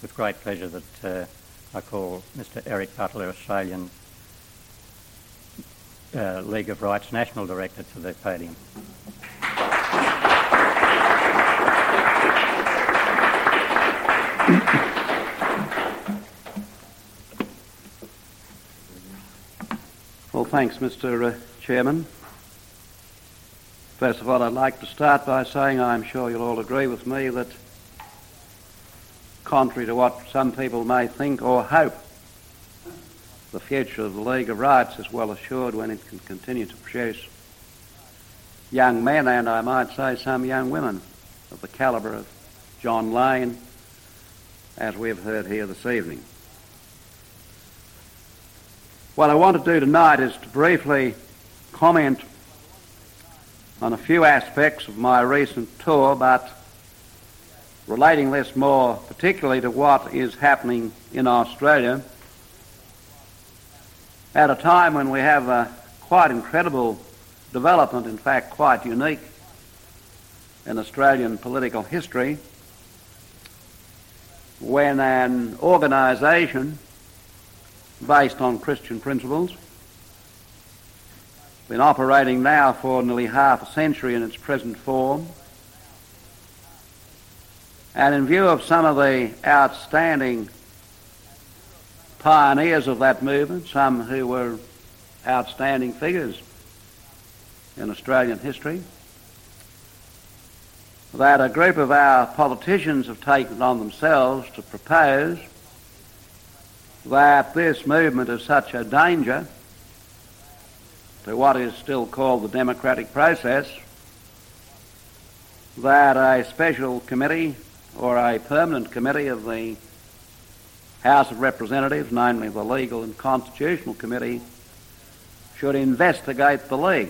with great pleasure that I call Mr. Eric Butler, Australian League of Rights National Director, to the podium. Well, thanks, Mr. Chairman. First of all, I'd like to start by saying I'm sure you'll all agree with me that, contrary to what some people may think or hope, the future of the League of Rights is well assured when it can continue to produce young men, and I might say some young women, of the calibre of John Lane, as we've heard here this evening. What I want to do tonight is to briefly comment on a few aspects of my recent tour, but relating this more particularly to what is happening in Australia at a time when we have a quite incredible development, in fact quite unique in Australian political history, when an organisation based on Christian principles, been operating now for nearly half a century in its present form, and in view of some of the outstanding pioneers of that movement, some who were outstanding figures in Australian history, that a group of our politicians have taken it on themselves to propose that this movement is such a danger to what is still called the democratic process that a special committee or a permanent committee of the House of Representatives, namely the Legal and Constitutional Committee, should investigate the League.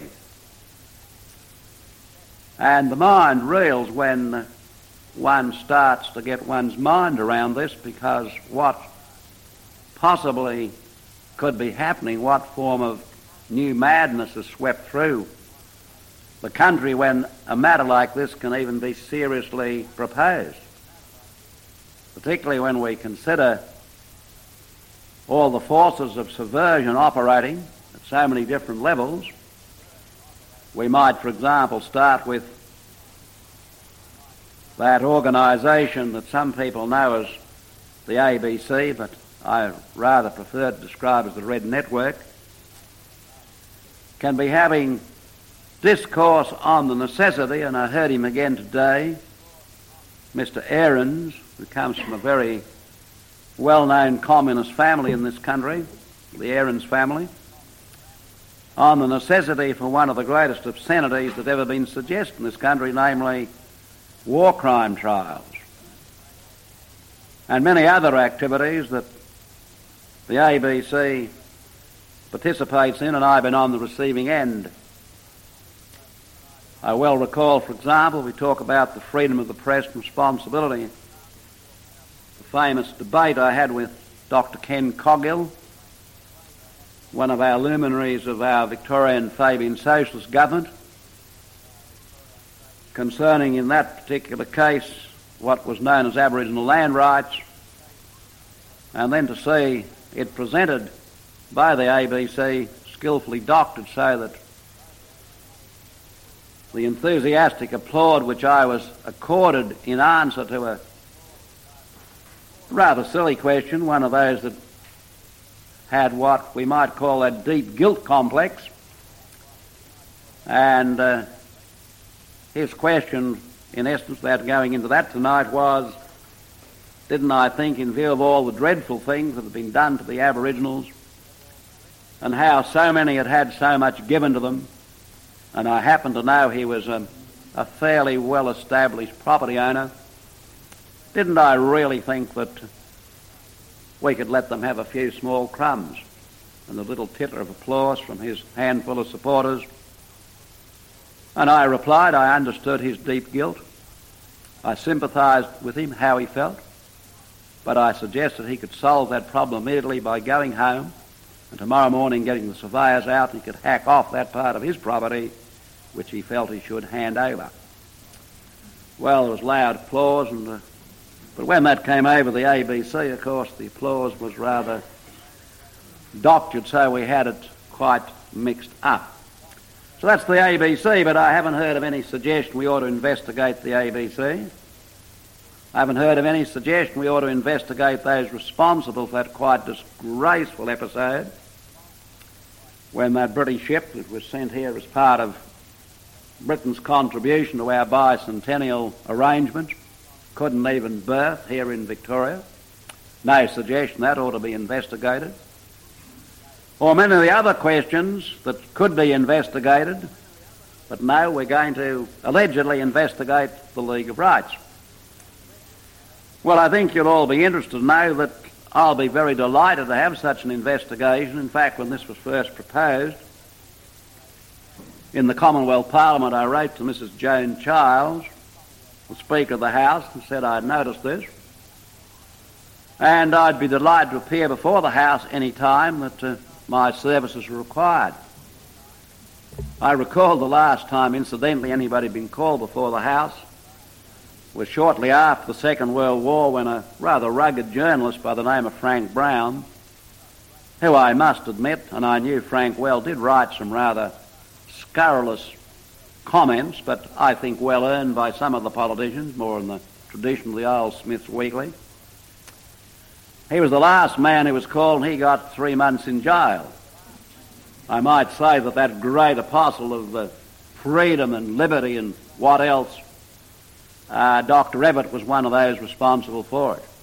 And the mind reels when one starts to get one's mind around this, because what possibly could be happening, what form of new madness has swept through the country when a matter like this can even be seriously proposed, particularly when we consider all the forces of subversion operating at so many different levels. We might, for example, start with that organisation that some people know as the ABC, but I rather prefer to describe as the Red Network, can be having discourse on the necessity, and I heard him again today, Mr. Ahrens, who comes from a very well-known communist family in this country, the Ahrens family, on the necessity for one of the greatest obscenities that ever been suggested in this country, namely war crime trials, and many other activities that the ABC participates in, and I've been on the receiving end. I well recall, for example, we talk about the freedom of the press and responsibility, the famous debate I had with Dr. Ken Coghill, one of our luminaries of our Victorian Fabian Socialist government, concerning in that particular case what was known as Aboriginal land rights, and then to see it presented by the ABC, skillfully doctored so that the enthusiastic applaud which I was accorded in answer to a rather silly question, one of those that had what we might call a deep guilt complex, and his question, in essence, without going into that tonight, was, didn't I think, in view of all the dreadful things that have been done to the Aboriginals and how so many had had so much given to them, and I happen to know he was a fairly well-established property owner, didn't I really think that we could let them have a few small crumbs? And a little titter of applause from his handful of supporters. And I replied I understood his deep guilt. I sympathised with him, how he felt, but I suggested he could solve that problem immediately by going home and tomorrow morning getting the surveyors out, and he could hack off that part of his property which he felt he should hand over. Well, there was loud applause, and But when that came over the ABC, of course, the applause was rather doctored, so we had it quite mixed up. So that's the ABC, but I haven't heard of any suggestion we ought to investigate the ABC. I haven't heard of any suggestion we ought to investigate those responsible for that quite disgraceful episode when that British ship that was sent here as part of Britain's contribution to our bicentennial arrangements couldn't even berth here in Victoria. No suggestion that ought to be investigated. Or many of the other questions that could be investigated, but no, we're going to allegedly investigate the League of Rights. Well, I think you'll all be interested to know that I'll be very delighted to have such an investigation. In fact, when this was first proposed in the Commonwealth Parliament, I wrote to Mrs. Joan Childs, the Speaker of the House, and said I'd noticed this. And I'd be delighted to appear before the House any time that my services were required. I recall the last time, incidentally, anybody had been called before the House was shortly after the Second World War, when a rather rugged journalist by the name of Frank Brown, who I must admit, and I knew Frank well, did write some rather scurrilous comments, but I think well earned by some of the politicians, more in the tradition of the old Smith's Weekly. He was the last man who was called, and he got 3 months in jail. I might say that that great apostle of freedom and liberty and what else, Dr. Evatt was one of those responsible for it.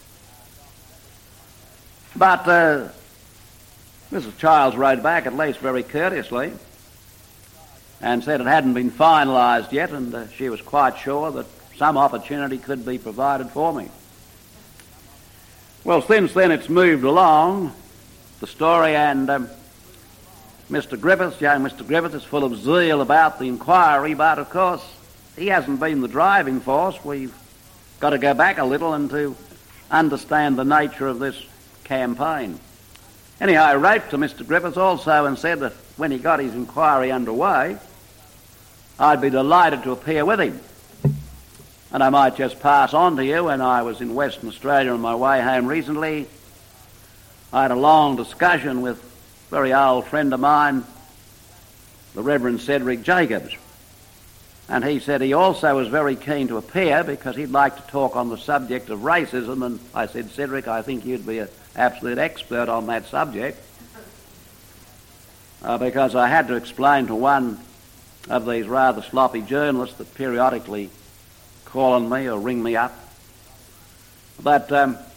But Mrs. Childs wrote back, at least very courteously, and said it hadn't been finalised yet, and she was quite sure that some opportunity could be provided for me. Well, since then it's moved along, the story, and Mr. Griffiths, young Mr. Griffiths, is full of zeal about the inquiry, but of course he hasn't been the driving force. We've got to go back a little and to understand the nature of this campaign. Anyhow, I wrote to Mr. Griffiths also and said that when he got his inquiry underway, I'd be delighted to appear with him. And I might just pass on to you, when I was in Western Australia on my way home recently, I had a long discussion with a very old friend of mine, the Reverend Cedric Jacobs. And he said he also was very keen to appear because he'd like to talk on the subject of racism. And I said, Cedric, I think you'd be an absolute expert on that subject. Because I had to explain to one of these rather sloppy journalists that periodically call on me or ring me up that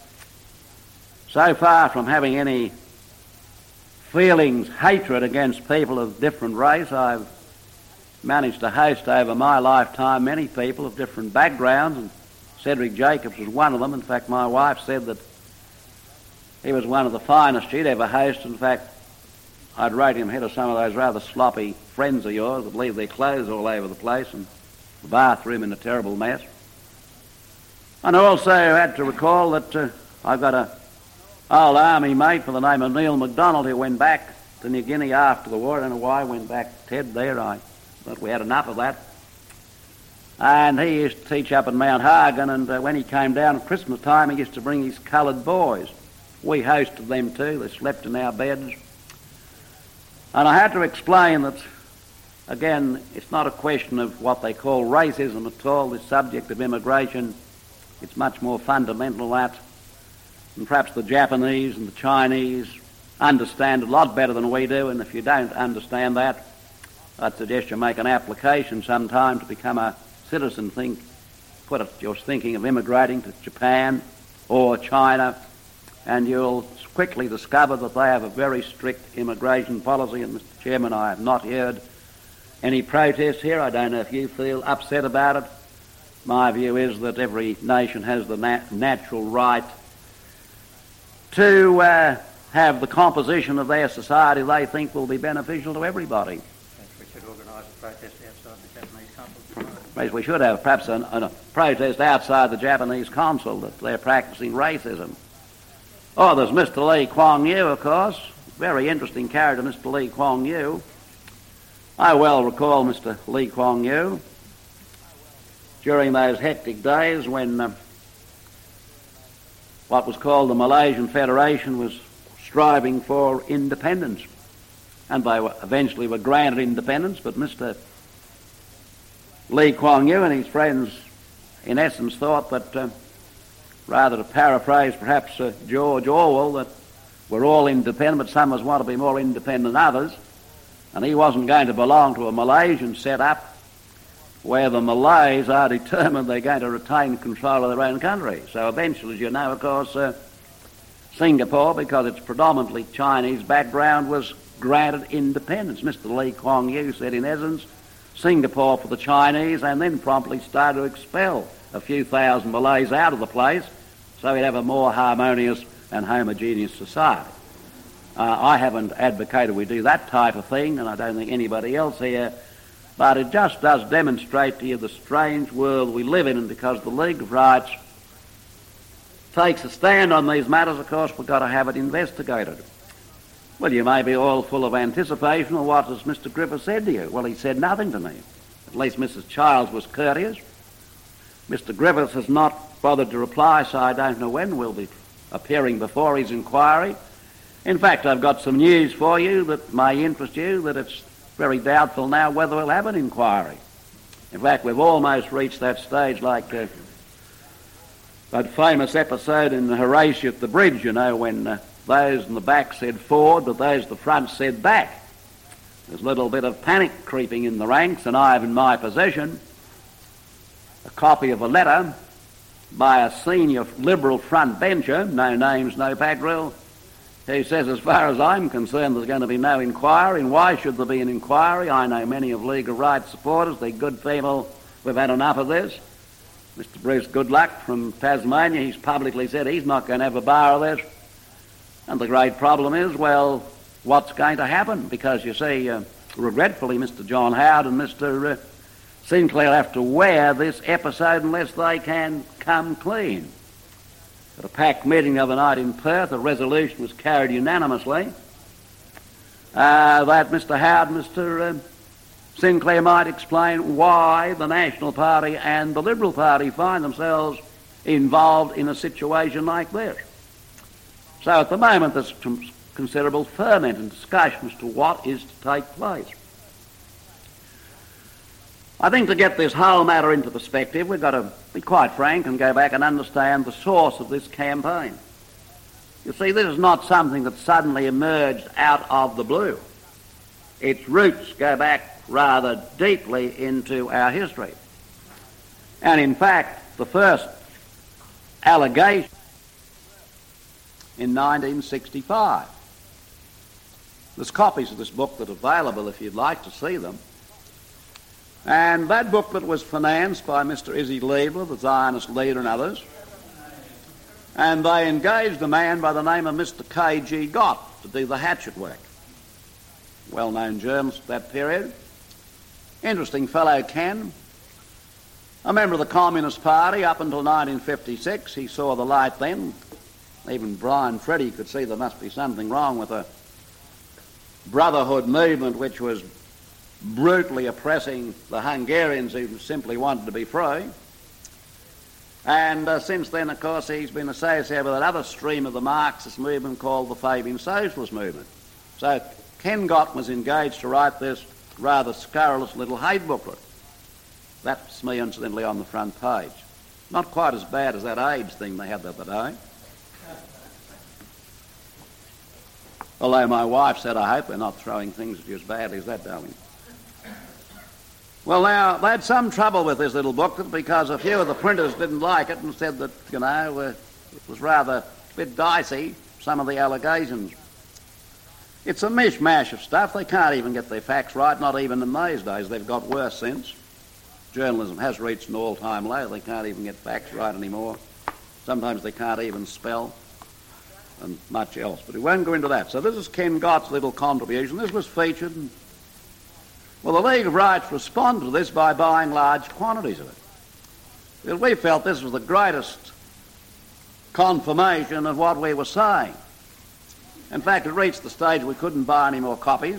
so far from having any feelings, hatred against people of different race, I've managed to host over my lifetime many people of different backgrounds, and Cedric Jacobs was one of them. In fact, my wife said that he was one of the finest she'd ever hosted. In fact, I'd rate him ahead of some of those rather sloppy friends of yours that leave their clothes all over the place and the bathroom in a terrible mess. And I also had to recall that I've got an old army mate by the name of Neil MacDonald who went back to New Guinea after the war. I don't know why I went back, Ted, there. I thought we had enough of that. And he used to teach up at Mount Hagen, and when he came down at Christmas time, he used to bring his coloured boys. We hosted them too. They slept in our beds. And I had to explain that, again, it's not a question of what they call racism at all, this subject of immigration. It's much more fundamental than that. And perhaps the Japanese and the Chinese understand a lot better than we do, and if you don't understand that, I'd suggest you make an application sometime to become a citizen. You're thinking of immigrating to Japan or China, and you'll quickly discover that they have a very strict immigration policy. And Mr. Chairman, I have not heard any protest here. I don't know if you feel upset about it. My view is that every nation has the natural right to have the composition of their society they think will be beneficial to everybody. We should organise a protest outside the Japanese consulate. Yes, we should have perhaps a protest outside the Japanese consul that they're practising racism. Oh, there's Mr. Lee Kuan Yew, of course. Very interesting character, Mr. Lee Kuan Yew. I well recall Mr. Lee Kuan Yew during those hectic days when what was called the Malaysian Federation was striving for independence. And they eventually were granted independence, but Mr. Lee Kuan Yew and his friends in essence thought that, rather to paraphrase perhaps George Orwell, that we're all independent but some of us want to be more independent than others, and he wasn't going to belong to a Malaysian set-up where the Malays are determined they're going to retain control of their own country. So eventually, as you know, of course, Singapore, because it's predominantly Chinese background, was granted independence. Mr. Lee Kuan Yew said, in essence, Singapore for the Chinese, and then promptly started to expel a few thousand Malays out of the place so we'd have a more harmonious and homogeneous society. I haven't advocated we do that type of thing, and I don't think anybody else here, but it just does demonstrate to you the strange world we live in, and because the League of Rights takes a stand on these matters, of course, we've got to have it investigated. Well, you may be all full of anticipation, or what has Mr. Griffith said to you? Well, he said nothing to me. At least Mrs. Childs was courteous. Mr. Griffith has not bothered to reply, so I don't know when we'll be appearing before his inquiry. In fact, I've got some news for you that may interest you, that it's very doubtful now whether we'll have an inquiry. In fact, we've almost reached that stage like that famous episode in Horatio at the Bridge, you know, when those in the back said forward, but those at the front said back. There's a little bit of panic creeping in the ranks, and I have in my possession a copy of a letter by a senior Liberal front bencher, no names, no back rule, who says, as far as I'm concerned, there's going to be no inquiry, and why should there be an inquiry? I know many of League of Rights supporters, they're good people, we've had enough of this. Mr. Bruce Goodluck from Tasmania, he's publicly said he's not going to have a bar of this. And the great problem is, well, what's going to happen? Because, you see, regretfully, Mr. John Howard and Mr. Sinclair have to wear this episode unless they can come clean. At a packed meeting the other night in Perth, a resolution was carried unanimously that Mr. Howard and Mr. Sinclair might explain why the National Party and the Liberal Party find themselves involved in a situation like this. So at the moment there's considerable ferment and discussion as to what is to take place. I think to get this whole matter into perspective, we've got to be quite frank and go back and understand the source of this campaign. You see, this is not something that suddenly emerged out of the blue. Its roots go back rather deeply into our history. And in fact, the first allegation in 1965. There's copies of this booklet available if you'd like to see them. And that booklet was financed by Mr. Izzy Liebler, the Zionist leader, and others. And they engaged a man by the name of Mr. K.G. Gott to do the hatchet work. Well-known journalist at that period. Interesting fellow, Ken. A member of the Communist Party up until 1956. He saw the light then. Even Brian Freddy could see there must be something wrong with a brotherhood movement which was brutally oppressing the Hungarians who simply wanted to be free. And since then, of course, he's been associated with another stream of the Marxist movement called the Fabian Socialist movement. So Ken Gott was engaged to write this rather scurrilous little hate booklet. That's me, incidentally, on the front page. Not quite as bad as that AIDS thing they had the other day. Although my wife said, I hope they're not throwing things at you as badly as that, darling. Well, now, they had some trouble with this little booklet because a few of the printers didn't like it and said that, you know, it was rather a bit dicey, some of the allegations. It's a mishmash of stuff. They can't even get their facts right, not even in these days. They've got worse since. Journalism has reached an all-time low. They can't even get facts right anymore. Sometimes they can't even spell, and much else. But we won't go into that. So this is Ken Gott's little contribution. This was featured. Well, the League of Rights responded to this by buying large quantities of it. Because we felt this was the greatest confirmation of what we were saying. In fact, it reached the stage we couldn't buy any more copies.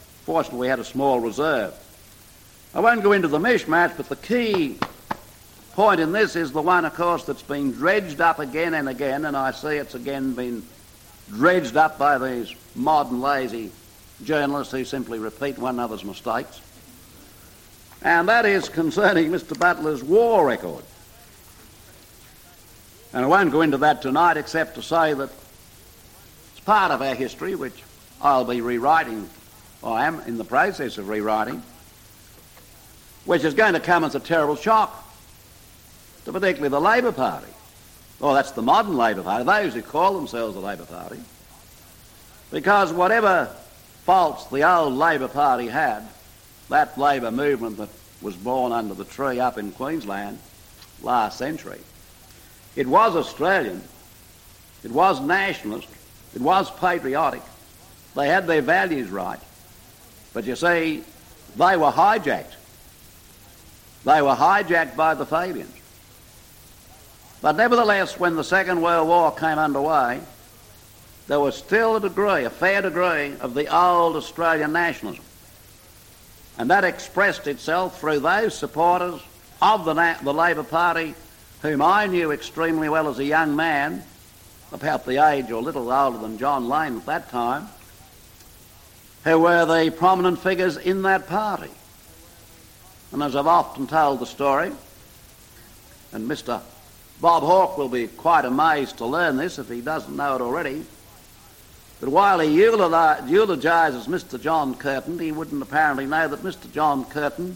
Fortunately, we had a small reserve. I won't go into the mishmash, but the key point in this is the one, of course, that's been dredged up again and again, and I see it's again been dredged up by these modern lazy journalists who simply repeat one another's mistakes. And that is concerning Mr. Butler's war record. And I won't go into that tonight except to say that it's part of our history, which I'll be rewriting, or I am in the process of rewriting, which is going to come as a terrible shock to particularly the Labor Party. Well, that's the modern Labor Party, those who call themselves the Labor Party, because whatever faults the old Labor Party had, that Labor movement that was born under the tree up in Queensland last century, it was Australian, it was nationalist, it was patriotic, they had their values right, but you see, they were hijacked. They were hijacked by the Fabians. But nevertheless, when the Second World War came underway, there was still a fair degree of the old Australian nationalism. And that expressed itself through those supporters of the Labor Party whom I knew extremely well as a young man, about the age or a little older than John Lane at that time, who were the prominent figures in that party. And as I've often told the story, and Mr. Bob Hawke will be quite amazed to learn this if he doesn't know it already, but while he eulogises Mr. John Curtin, he wouldn't apparently know that Mr. John Curtin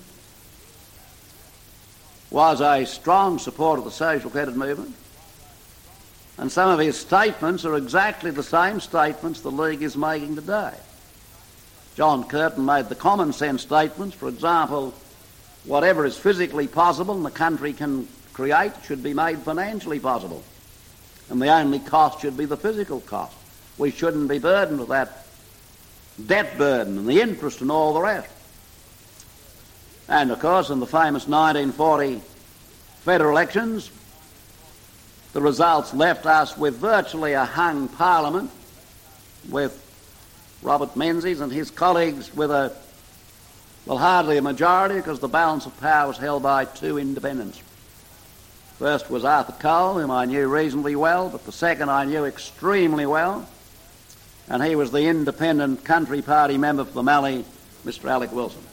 was a strong supporter of the social credit movement, and some of his statements are exactly the same statements the League is making today. John Curtin made the common sense statements, for example, whatever is physically possible and the country can create should be made financially possible, and the only cost should be the physical cost. We shouldn't be burdened with that debt burden and the interest and all the rest. And of course, in the famous 1940 federal elections, the results left us with virtually a hung parliament, with Robert Menzies and his colleagues with hardly a majority, because the balance of power was held by two independents. First was Arthur Cole, whom I knew reasonably well, but the second I knew extremely well, and he was the independent country party member for the Mallee, Mr. Alec Wilson.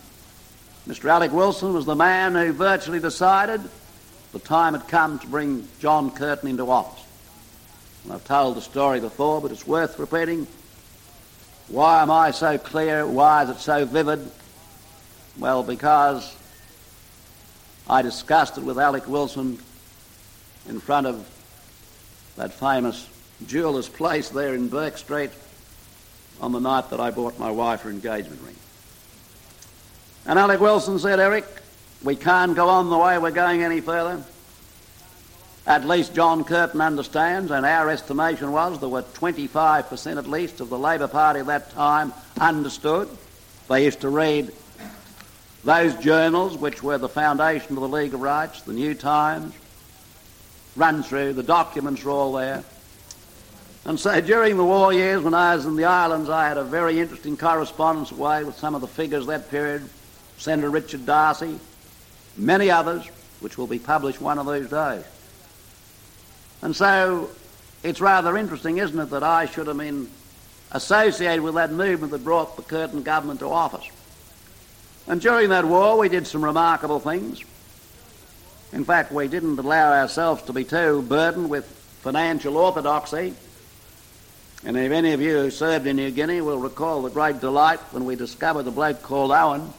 Mr. Alec Wilson was the man who virtually decided the time had come to bring John Curtin into office. And I've told the story before, but it's worth repeating. Why am I so clear? Why is it so vivid? Well, because I discussed it with Alec Wilson in front of that famous jeweller's place there in Burke Street on the night that I bought my wife her engagement ring. And Alec Wilson said, "Eric, we can't go on the way we're going any further. At least John Curtin understands," and our estimation was there were 25% at least of the Labor Party at that time understood. They used to read those journals which were the foundation of the League of Rights, the New Times, run through, the documents were all there. And so during the war years when I was in the islands, I had a very interesting correspondence way with some of the figures of that period, Senator Richard Darcy, many others, which will be published one of these days. And so it's rather interesting, isn't it, that I should have been associated with that movement that brought the Curtin government to office. And during that war we did some remarkable things. In fact, we didn't allow ourselves to be too burdened with financial orthodoxy. And if any of you who served in New Guinea will recall the great delight when we discovered a bloke called Owen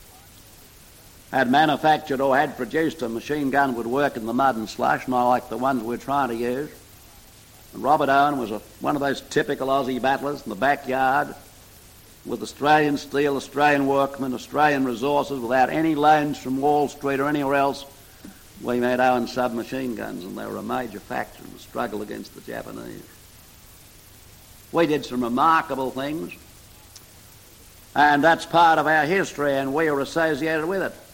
had manufactured or had produced a machine gun that would work in the mud and slush, not like the ones we're trying to use. And Robert Owen was one of those typical Aussie battlers in the backyard with Australian steel, Australian workmen, Australian resources, without any loans from Wall Street or anywhere else. We made Owen submachine guns, and they were a major factor in the struggle against the Japanese. We did some remarkable things, and that's part of our history, and we are associated with it.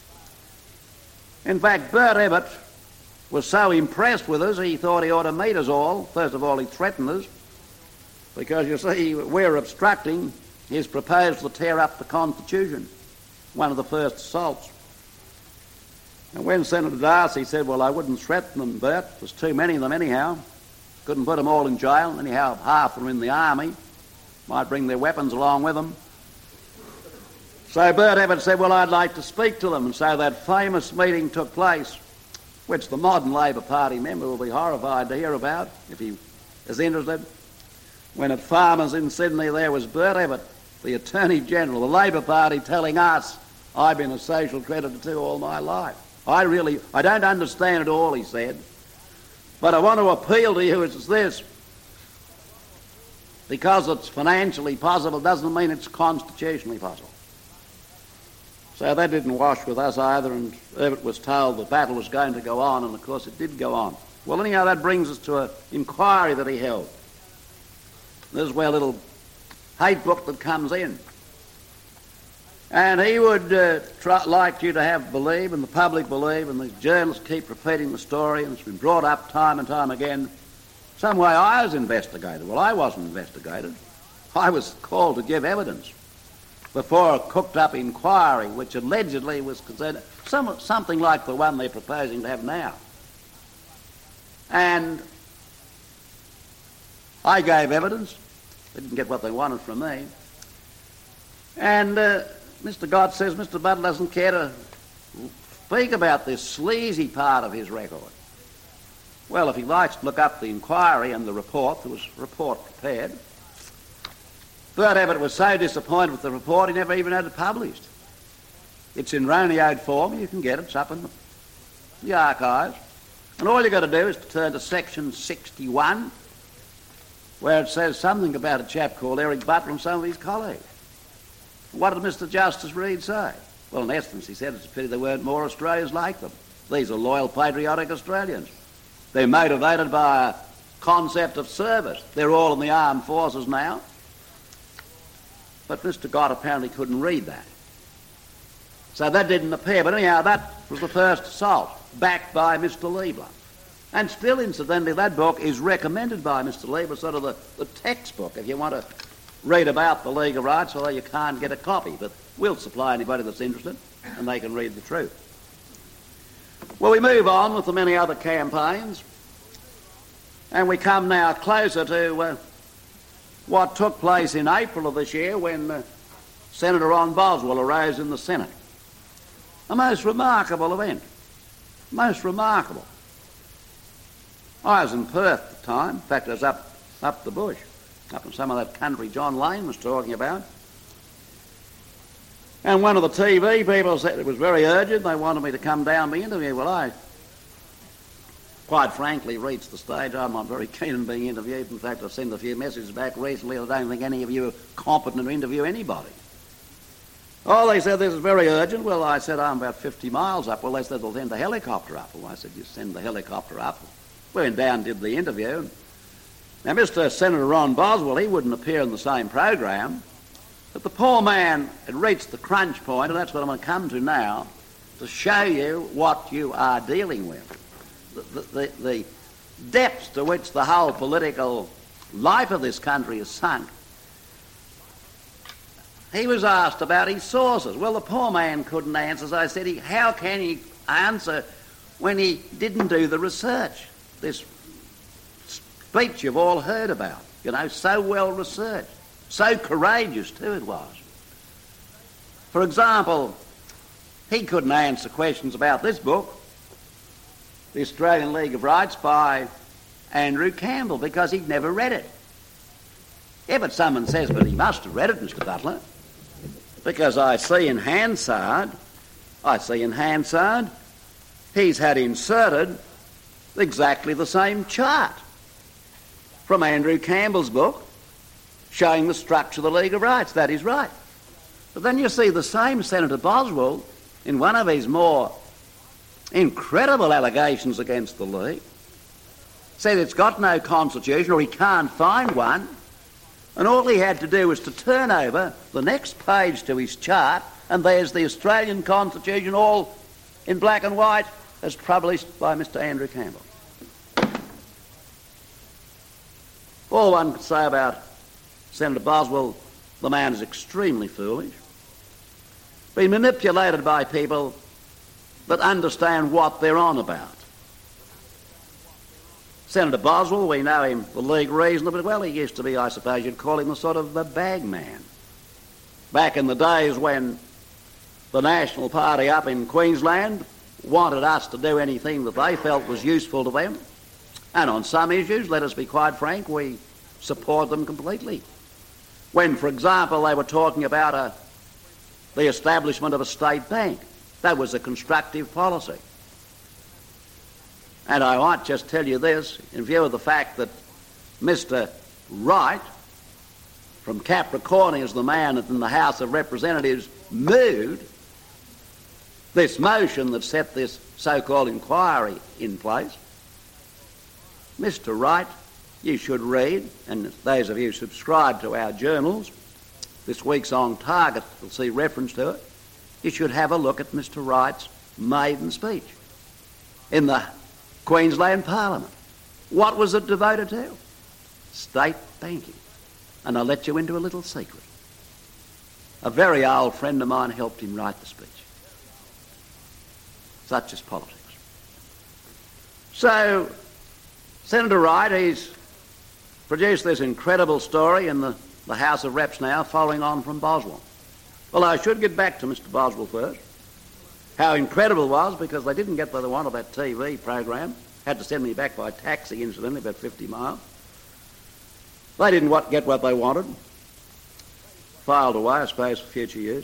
In fact, Bert Ebbett was so impressed with us, he thought he ought to meet us all. First of all, he threatened us, because, you see, we're obstructing his proposal to tear up the Constitution, one of the first assaults. And when Senator Darcy said, well, I wouldn't threaten them, Bert, there's too many of them anyhow, couldn't put them all in jail, anyhow half of them in the army, might bring their weapons along with them. So Bert Evatt said, well, I'd like to speak to them. And so that famous meeting took place, which the modern Labor Party member will be horrified to hear about, if he is interested, when at Farmers in Sydney there was Bert Evatt, the Attorney General, the Labor Party, telling us, I've been a social creditor too all my life. I don't understand it all, he said, but I want to appeal to you as this. Because it's financially possible doesn't mean it's constitutionally possible. So that didn't wash with us either, and Evatt was told the battle was going to go on, and of course it did go on. Well, anyhow, that brings us to an inquiry that he held. This is where a little hate book that comes in. And he would like you to have believe, and the public believe, and the journalists keep repeating the story, and it's been brought up time and time again. Some way I was investigated. Well, I wasn't investigated. I was called to give evidence before a cooked-up inquiry, which allegedly was considered something like the one they're proposing to have now. And I gave evidence. They didn't get what they wanted from me. And Mr. Gott says Mr. Butler doesn't care to speak about this sleazy part of his record. Well, if he likes to look up the inquiry and the report, there was a report prepared. Bert Evatt was so disappointed with the report he never even had it published. It's in Ronioed form, you can get it, it's up in the archives. And all you've got to do is to turn to section 61, where it says something about a chap called Eric Butler and some of his colleagues. What did Mr. Justice Reed say? Well, in essence, he said it's a pity there weren't more Australians like them. These are loyal, patriotic Australians. They're motivated by a concept of service. They're all in the armed forces now. But Mr. Gott apparently couldn't read that. So that didn't appear. But anyhow, that was the first assault, backed by Mr. Liebler. And still, incidentally, that book is recommended by Mr. Liebler, sort of the textbook, if you want to read about the League of Rights, although you can't get a copy. But we'll supply anybody that's interested, and they can read the truth. Well, we move on with the many other campaigns, and we come now closer to what took place in April of this year when Senator Ron Boswell arose in the Senate. A most remarkable event. Most remarkable. I was in Perth at the time. In fact, I was up the bush, up in some of that country John Lane was talking about. And one of the TV people said it was very urgent. They wanted me to come down and be interviewed. Well, I, quite frankly, reached the stage I'm not very keen on being interviewed. In fact, I've sent a few messages back recently. I don't think any of you are competent to interview anybody. Oh, they said this is very urgent. Well, I said I'm about 50 miles up. Well, they said they'll send a helicopter up. Well, I said you send the helicopter up. Went down and did the interview. Now, Mr. Senator Ron Boswell, he wouldn't appear in the same program. But the poor man had reached the crunch point, and that's what I'm going to come to now, to show you what you are dealing with. The depths to which the whole political life of this country is sunk. He was asked about his sources. Well, the poor man couldn't answer, so I said, how can he answer when he didn't do the research? This speech you've all heard about, so well researched. So courageous, too, it was. For example, he couldn't answer questions about this book, The Australian League of Rights by Andrew Campbell, because he'd never read it. Yeah, but someone says, but he must have read it, Mr. Butler, because I see in Hansard, he's had inserted exactly the same chart from Andrew Campbell's book, showing the structure of the League of Rights. That is right. But then you see the same Senator Boswell, in one of his more incredible allegations against the League, said it's got no constitution, or he can't find one, and all he had to do was to turn over the next page to his chart, and there's the Australian Constitution all in black and white, as published by Mr. Andrew Campbell. All one could say about Senator Boswell, the man is extremely foolish, been manipulated by people that understand what they're on about. Senator Boswell, we know him, the League reasonably well. He used to be, I suppose you'd call him, the sort of the bag man. Back in the days when the National Party up in Queensland wanted us to do anything that they felt was useful to them. And on some issues, let us be quite frank, we support them completely. When, for example, they were talking about the establishment of a state bank, that was a constructive policy. And I might just tell you this, in view of the fact that Mr. Wright from Capricornia is the man that in the House of Representatives moved this motion that set this so-called inquiry in place. Mr. Wright, you should read, and those of you who subscribe to our journals, this week's On Target will see reference to it. You should have a look at Mr. Wright's maiden speech in the Queensland Parliament. What was it devoted to? State banking. And I'll let you into a little secret. A very old friend of mine helped him write the speech. Such is politics. So, Senator Wright, he's produced this incredible story in the House of Reps now, following on from Boswell. Well, I should get back to Mr. Boswell first. How incredible it was, because they didn't get what they wanted, that TV program. Had to send me back by taxi, incidentally, about 50 miles. They didn't get what they wanted. Filed away, I suppose, for future use.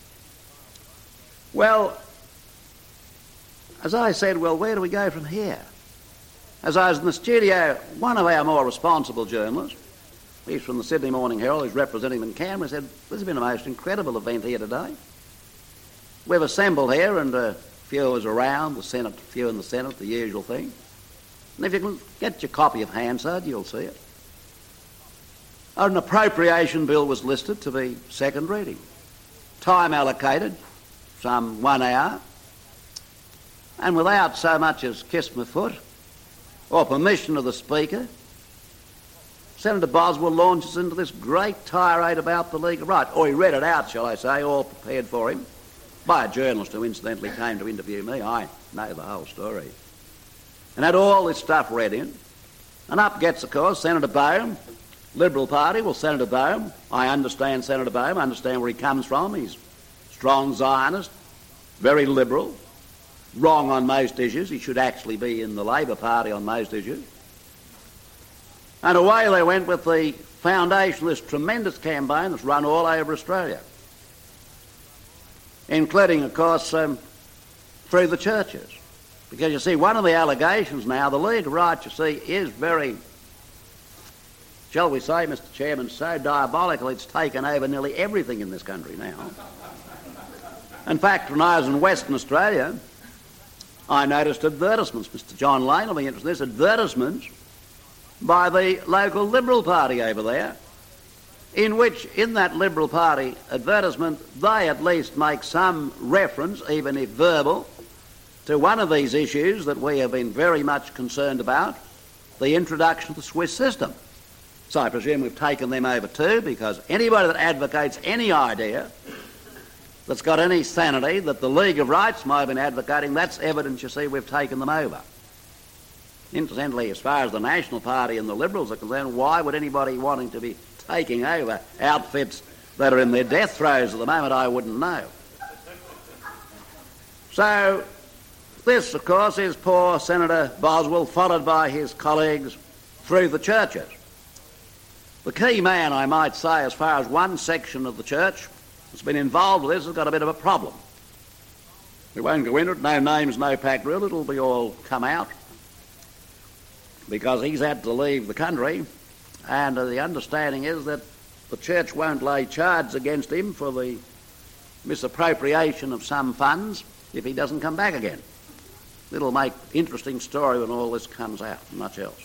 Well, as I said, well, where do we go from here? As I was in the studio, one of our more responsible journalists, he's from the Sydney Morning Herald, who's representing them in Canberra, said, this has been a most incredible event here today. We've assembled here, and a few of us around, the Senate, a few in the Senate, the usual thing. And if you can get your copy of Hansard, you'll see it. An appropriation bill was listed to be second reading. Time allocated, some 1 hour. And without so much as kiss my foot, or permission of the Speaker, Senator Boswell launches into this great tirade about the League of Right. Or he read it out, shall I say, all prepared for him, by a journalist who incidentally came to interview me. I know the whole story. And had all this stuff read in. And up gets, of course, Senator Boehm, Liberal Party. Well, Senator Boehm, I understand Senator Boehm, I understand where he comes from. He's strong Zionist, very liberal, wrong on most issues. He should actually be in the Labor Party on most issues. And away they went with the foundation of this tremendous campaign that's run all over Australia, including, of course, through the churches. Because, you see, one of the allegations now, the League of Right, you see, is very, shall we say, Mr. Chairman, so diabolical it's taken over nearly everything in this country now. In fact, when I was in Western Australia, I noticed advertisements, Mr. John Lane will be interested in this, advertisements by the local Liberal Party over there, in which, in that Liberal Party advertisement, they at least make some reference, even if verbal, to one of these issues that we have been very much concerned about, the introduction of the Swiss system. So I presume we've taken them over too, because anybody that advocates any idea that's got any sanity that the League of Rights might have been advocating, that's evidence, you see, we've taken them over. Incidentally, as far as the National Party and the Liberals are concerned, why would anybody wanting to be taking over outfits that are in their death throes at the moment? I wouldn't know. So this, of course, is poor Senator Boswell, followed by his colleagues through the churches. The key man, I might say, as far as one section of the church that's been involved with this has got a bit of a problem. We won't go into it, no names, no pack drill, it'll be all come out, because he's had to leave the country, and the understanding is that the church won't lay charge against him for the misappropriation of some funds if he doesn't come back again. It'll make interesting story when all this comes out, much else.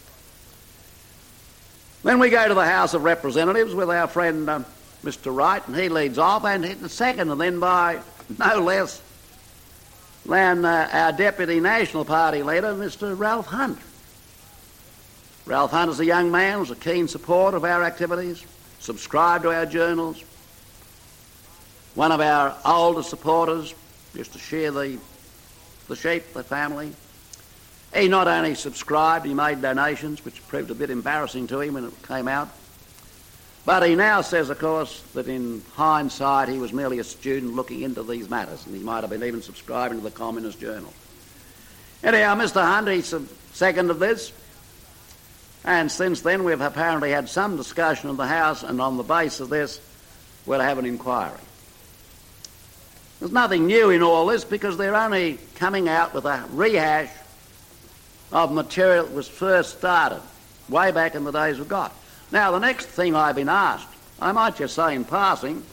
Then we go to the House of Representatives with our friend Mr. Wright, and he leads off, and hit the second, and then by no less than our Deputy National Party leader, Mr. Ralph Hunt. Ralph Hunt is a young man, was a keen supporter of our activities, subscribed to our journals, one of our older supporters, used to share the the sheep, the family. He not only subscribed, he made donations, which proved a bit embarrassing to him when it came out. But he now says, of course, that in hindsight he was merely a student looking into these matters, and he might have been even subscribing to the Communist Journal. Anyhow, Mr. Hunt, he's a second of this, and since then we've apparently had some discussion in the House, and on the basis of this we'll have an inquiry. There's nothing new in all this because they're only coming out with a rehash of material that was first started way back in the days of God. Now, the next thing I've been asked, I might just say in passing,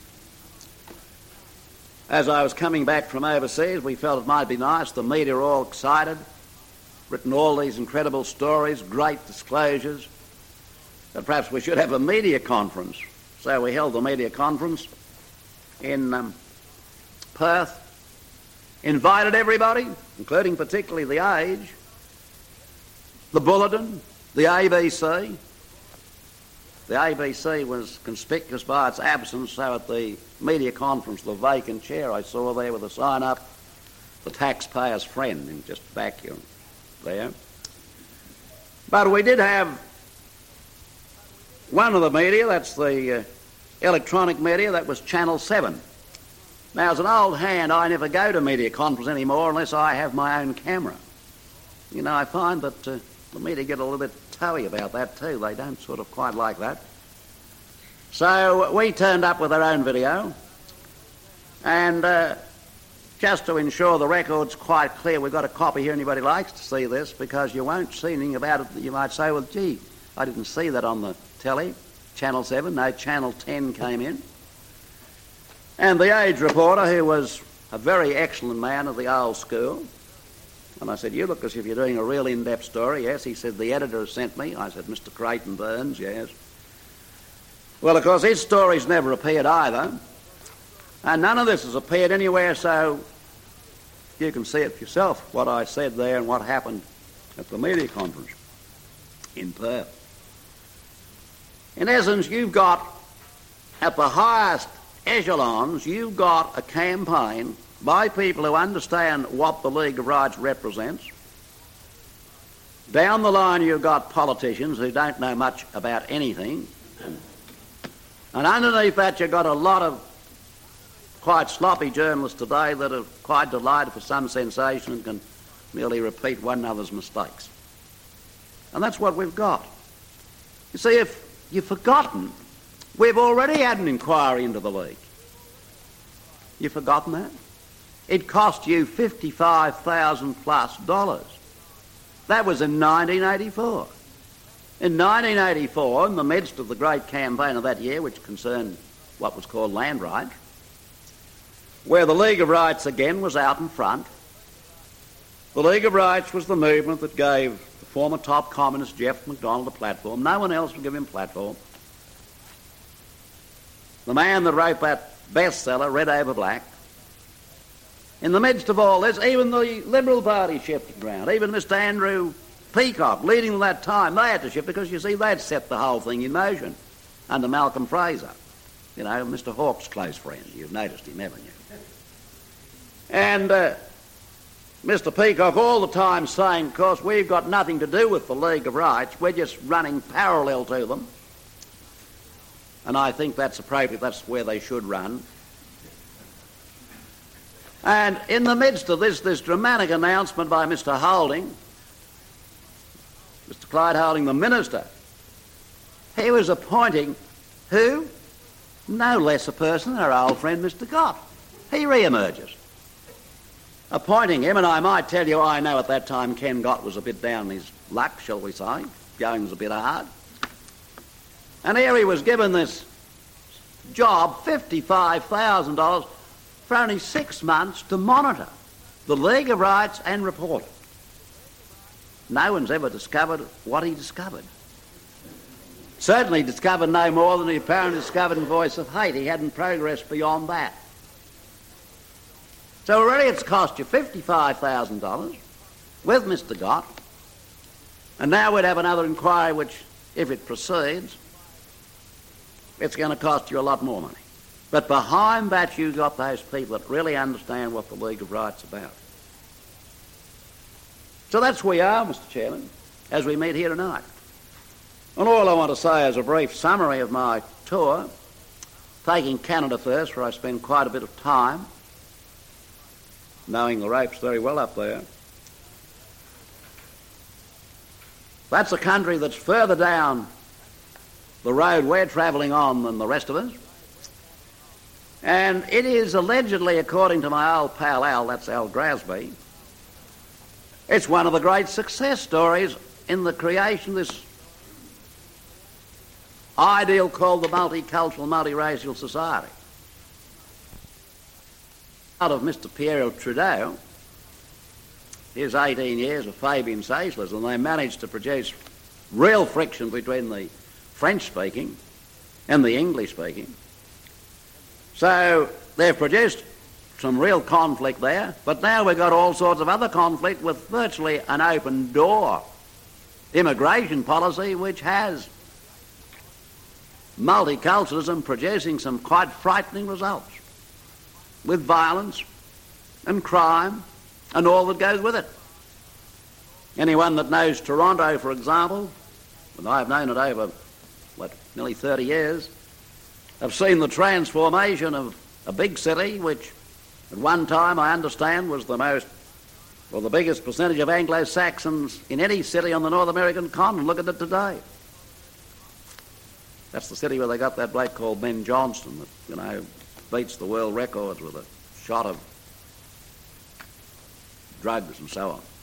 as I was coming back from overseas, we felt it might be nice. The media are all excited, written all these incredible stories, great disclosures, that perhaps we should have a media conference. So we held the media conference in Perth, invited everybody, including particularly The Age, the Bulletin, the ABC. The ABC was conspicuous by its absence, so at the media conference, the vacant chair I saw there with a sign up, the taxpayer's friend, in just vacuum there. But we did have one of the media, that's the electronic media, that was Channel 7. Now, as an old hand, I never go to media conference anymore unless I have my own camera. You know, I find that the media get a little bit toey about that too. They don't sort of quite like that. So we turned up with our own video, and just to ensure the record's quite clear, we've got a copy here. Anybody likes to see this, because you won't see anything about it that you might say, well, gee, I didn't see that on the telly. Channel 7, no, Channel 10 came in. And the Age reporter, who was a very excellent man of the old school, and I said, you look as if you're doing a real in-depth story. Yes, he said, the editor has sent me. I said, Mr. Creighton Burns, yes. Well, of course, his story's never appeared either, and none of this has appeared anywhere, so you can see it for yourself, what I said there and what happened at the media conference in Perth. In essence, you've got, at the highest echelons, you've got a campaign by people who understand what the League of Rights represents. Down the line, you've got politicians who don't know much about anything. And underneath that, you've got a lot of quite sloppy journalists today that are quite delighted for some sensation and can merely repeat one another's mistakes. And that's what we've got. You see, if you've forgotten, we've already had an inquiry into the League. You've forgotten that? It cost you $55,000 plus. That was in 1984. In 1984, in the midst of the great campaign of that year, which concerned what was called land rights, where the League of Rights again was out in front. The League of Rights was the movement that gave the former top communist Jeff MacDonald a platform. No one else would give him a platform. The man that wrote that bestseller, Red Over Black. In the midst of all this, even the Liberal Party shifted ground. Even Mr. Andrew Peacock, leading them that time, they had to shift because, you see, they'd set the whole thing in motion under Malcolm Fraser. You know, Mr. Hawke's close friend. You've noticed him, haven't you? And Mr. Peacock all the time saying, of course, we've got nothing to do with the League of Rights. We're just running parallel to them. And I think that's appropriate. That's where they should run. And in the midst of this dramatic announcement by Mr. Holding, Mr. Clyde Holding, the minister, he was appointing who? No less a person than our old friend Mr. Gott. He re-emerges. Appointing him, and I might tell you, I know at that time Ken Gott was a bit down in his luck, shall we say. Going was a bit hard. And here he was given this job, $55,000, for only 6 months to monitor the League of Rights and report it. No one's ever discovered what he discovered. Certainly discovered no more than he apparently discovered in Voice of Hate. He hadn't progressed beyond that. So already it's cost you $55,000 with Mr. Gott. And now we'd have another inquiry which, if it proceeds, it's going to cost you a lot more money. But behind that you've got those people that really understand what the League of Rights is about. So that's where we are, Mr. Chairman, as we meet here tonight. And all I want to say is a brief summary of my tour, taking Canada first, where I spent quite a bit of time, knowing the ropes very well up there. That's a country that's further down the road we're travelling on than the rest of us. And it is allegedly, according to my old pal Al, that's Al Grasby, it's one of the great success stories in the creation of this ideal called the multicultural, multiracial society. Out of Mr. Pierre Trudeau, his 18 years of Fabian socialism, they managed to produce real friction between the French-speaking and the English-speaking. So they've produced some real conflict there, but now we've got all sorts of other conflict with virtually an open door immigration policy which has multiculturalism producing some quite frightening results with violence and crime and all that goes with it. Anyone that knows Toronto, for example, and I've known it over, nearly 30 years, have seen the transformation of a big city which at one time, I understand, was the biggest percentage of Anglo-Saxons in any city on the North American continent. Look at it today. That's the city where they got that bloke called Ben Johnston that, beats the world records with a shot of drugs and so on.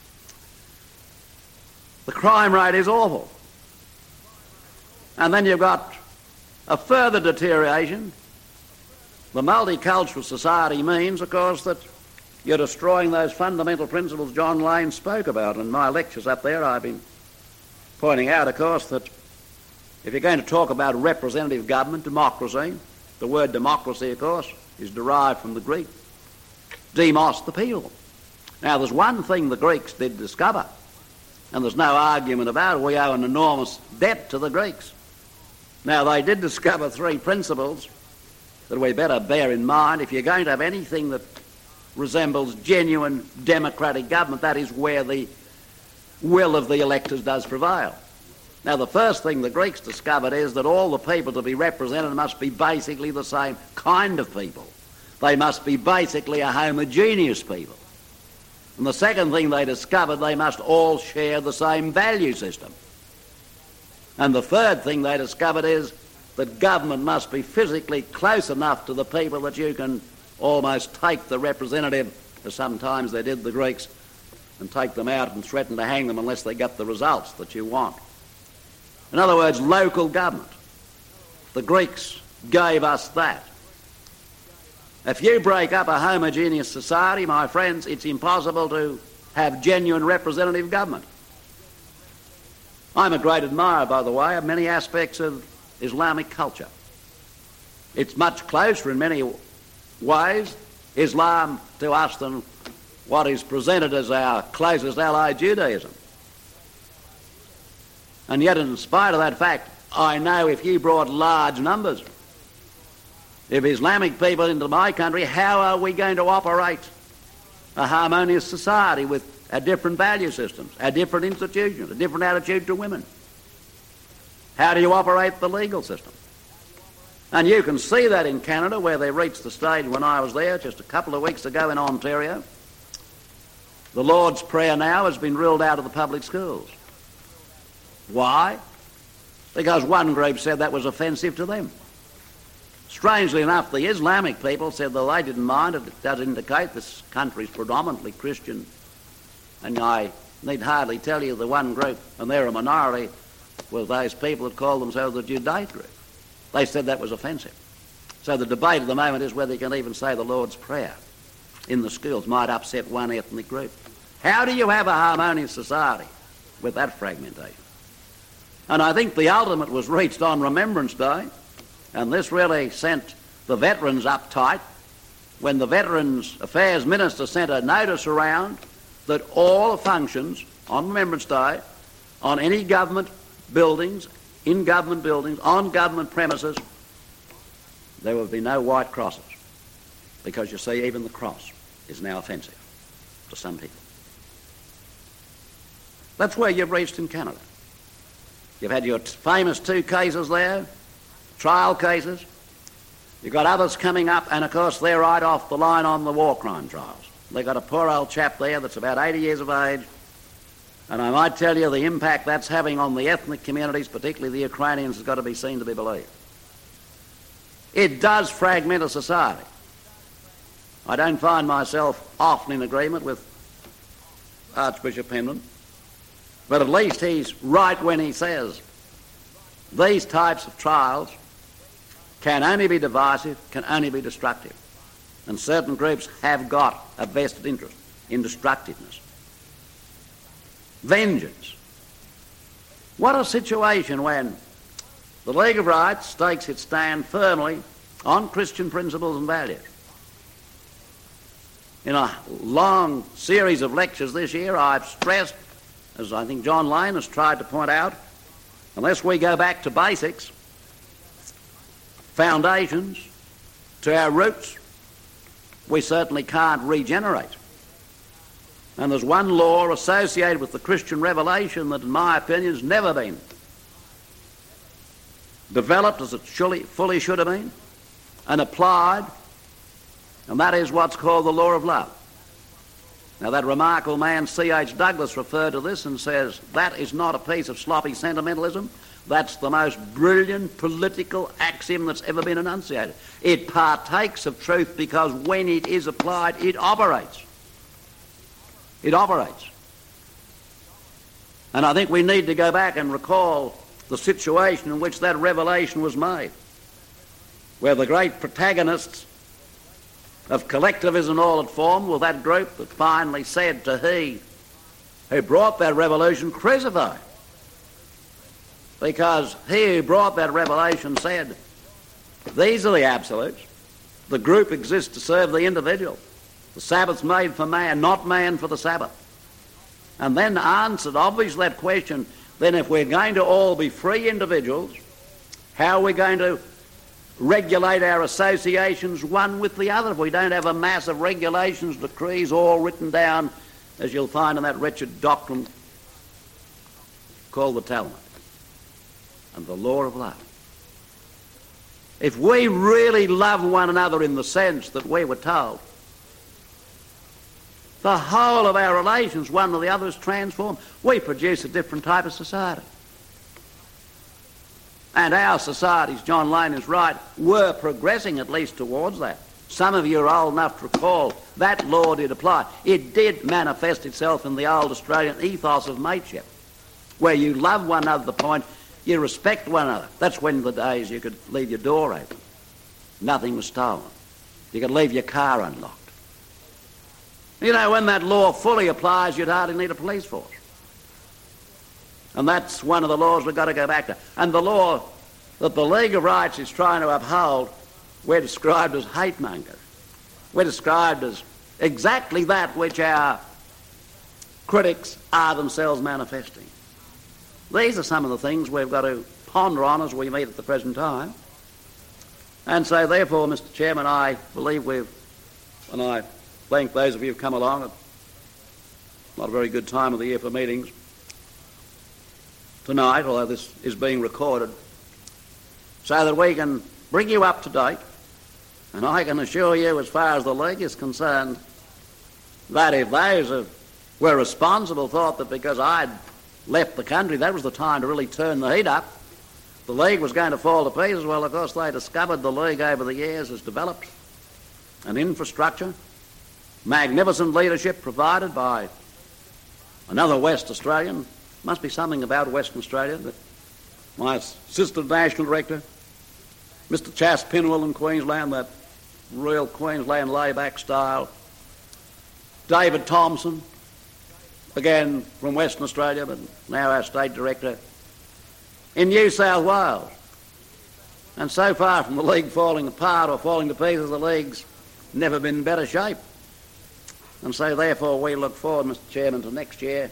The crime rate is awful. And then you've got a further deterioration. The multicultural society means, of course, that you're destroying those fundamental principles John Lane spoke about. In my lectures up there, I've been pointing out, of course, that if you're going to talk about representative government, democracy, the word democracy, of course, is derived from the Greek demos, the people. Now, there's one thing the Greeks did discover, and there's no argument about it. We owe an enormous debt to the Greeks. Now, they did discover three principles that we better bear in mind. If you're going to have anything that resembles genuine democratic government, that is where the will of the electors does prevail. Now, the first thing the Greeks discovered is that all the people to be represented must be basically the same kind of people. They must be basically a homogeneous people. And the second thing they discovered, they must all share the same value system. And the third thing they discovered is that government must be physically close enough to the people that you can almost take the representative, as sometimes they did, the Greeks, and take them out and threaten to hang them unless they got the results that you want. In other words, local government. The Greeks gave us that. If you break up a homogeneous society, my friends, it's impossible to have genuine representative government. I'm a great admirer, by the way, of many aspects of Islamic culture. It's much closer in many ways, Islam, to us than what is presented as our closest ally, Judaism. And yet, in spite of that fact, I know if you brought large numbers of Islamic people into my country, how are we going to operate a harmonious society with our different value systems, our different institutions, a different attitude to women? How do you operate the legal system? And you can see that in Canada, where they reached the stage when I was there just a couple of weeks ago in Ontario. The Lord's Prayer now has been ruled out of the public schools. Why? Because one group said that was offensive to them. Strangely enough, the Islamic people said that they didn't mind. It does indicate this country is predominantly Christian. And I need hardly tell you the one group, and they're a minority, was those people that call themselves the Judaic group. They said that was offensive. So the debate at the moment is whether you can even say the Lord's Prayer in the schools. Might upset one ethnic group. How do you have a harmonious society with that fragmentation? And I think the ultimate was reached on Remembrance Day, and this really sent the veterans uptight when the Veterans Affairs Minister sent a notice around that all functions on Remembrance Day, on any government buildings, in government buildings, on government premises, there would be no white crosses. Because you see, even the cross is now offensive to some people. That's where you've reached in Canada. You've had your famous 2 cases there, trial cases. You've got others coming up, and of course they're right off the line on the war crime trials. They've got a poor old chap there that's about 80 years of age, and I might tell you the impact that's having on the ethnic communities, particularly the Ukrainians, has got to be seen to be believed. It does fragment a society. I don't find myself often in agreement with Archbishop Penman, but at least he's right when he says these types of trials can only be divisive, can only be destructive. And certain groups have got a vested interest in destructiveness. Vengeance. What a situation when the League of Rights takes its stand firmly on Christian principles and values. In a long series of lectures this year, I've stressed, as I think John Lane has tried to point out, unless we go back to basics, foundations, to our roots, we certainly can't regenerate. And there's one law associated with the Christian revelation that, in my opinion, has never been developed as it fully should have been and applied, and that is what's called the law of love. Now, that remarkable man C.H. Douglas referred to this and says that is not a piece of sloppy sentimentalism. That's the most brilliant political axiom that's ever been enunciated. It partakes of truth because when it is applied, it operates. It operates. And I think we need to go back and recall the situation in which that revelation was made, where the great protagonists of collectivism all it formed were that group that finally said to he who brought that revolution, crucify. Because he who brought that revelation said, these are the absolutes. The group exists to serve the individual. The Sabbath's made for man, not man for the Sabbath. And then answered obviously that question, then if we're going to all be free individuals, how are we going to regulate our associations one with the other if we don't have a mass of regulations, decrees, all written down, as you'll find in that wretched doctrine called the Talmud and the law of love. If we really love one another in the sense that we were told, the whole of our relations, one with the other, is transformed. We produce a different type of society. And our societies, John Lane is right, were progressing at least towards that. Some of you are old enough to recall that law did apply. It did manifest itself in the old Australian ethos of mateship, where you love one another to the point you respect one another. That's when the days you could leave your door open. Nothing was stolen. You could leave your car unlocked. You know, when that law fully applies, you'd hardly need a police force. And that's one of the laws we've got to go back to. And the law that the League of Rights is trying to uphold, we're described as hate mongers. We're described as exactly that which our critics are themselves manifesting. These are some of the things we've got to ponder on as we meet at the present time. And so therefore, Mr. Chairman, I believe and I thank those of you who've come along at not a very good time of the year for meetings tonight, although this is being recorded, so that we can bring you up to date. And I can assure you, as far as the League is concerned, that if those who were responsible thought that because I'd left the country, that was the time to really turn the heat up, the League was going to fall to pieces, well, of course, they discovered the League over the years has developed an infrastructure, magnificent leadership provided by another West Australian. Must be something about Western Australia that my Assistant National Director, Mr. Chas Pinwell in Queensland, that real Queensland layback style. David Thompson, again from Western Australia, but now our State Director in New South Wales. And so far from the League falling apart or falling to pieces, the League's never been in better shape. And so therefore we look forward, Mr. Chairman, to next year,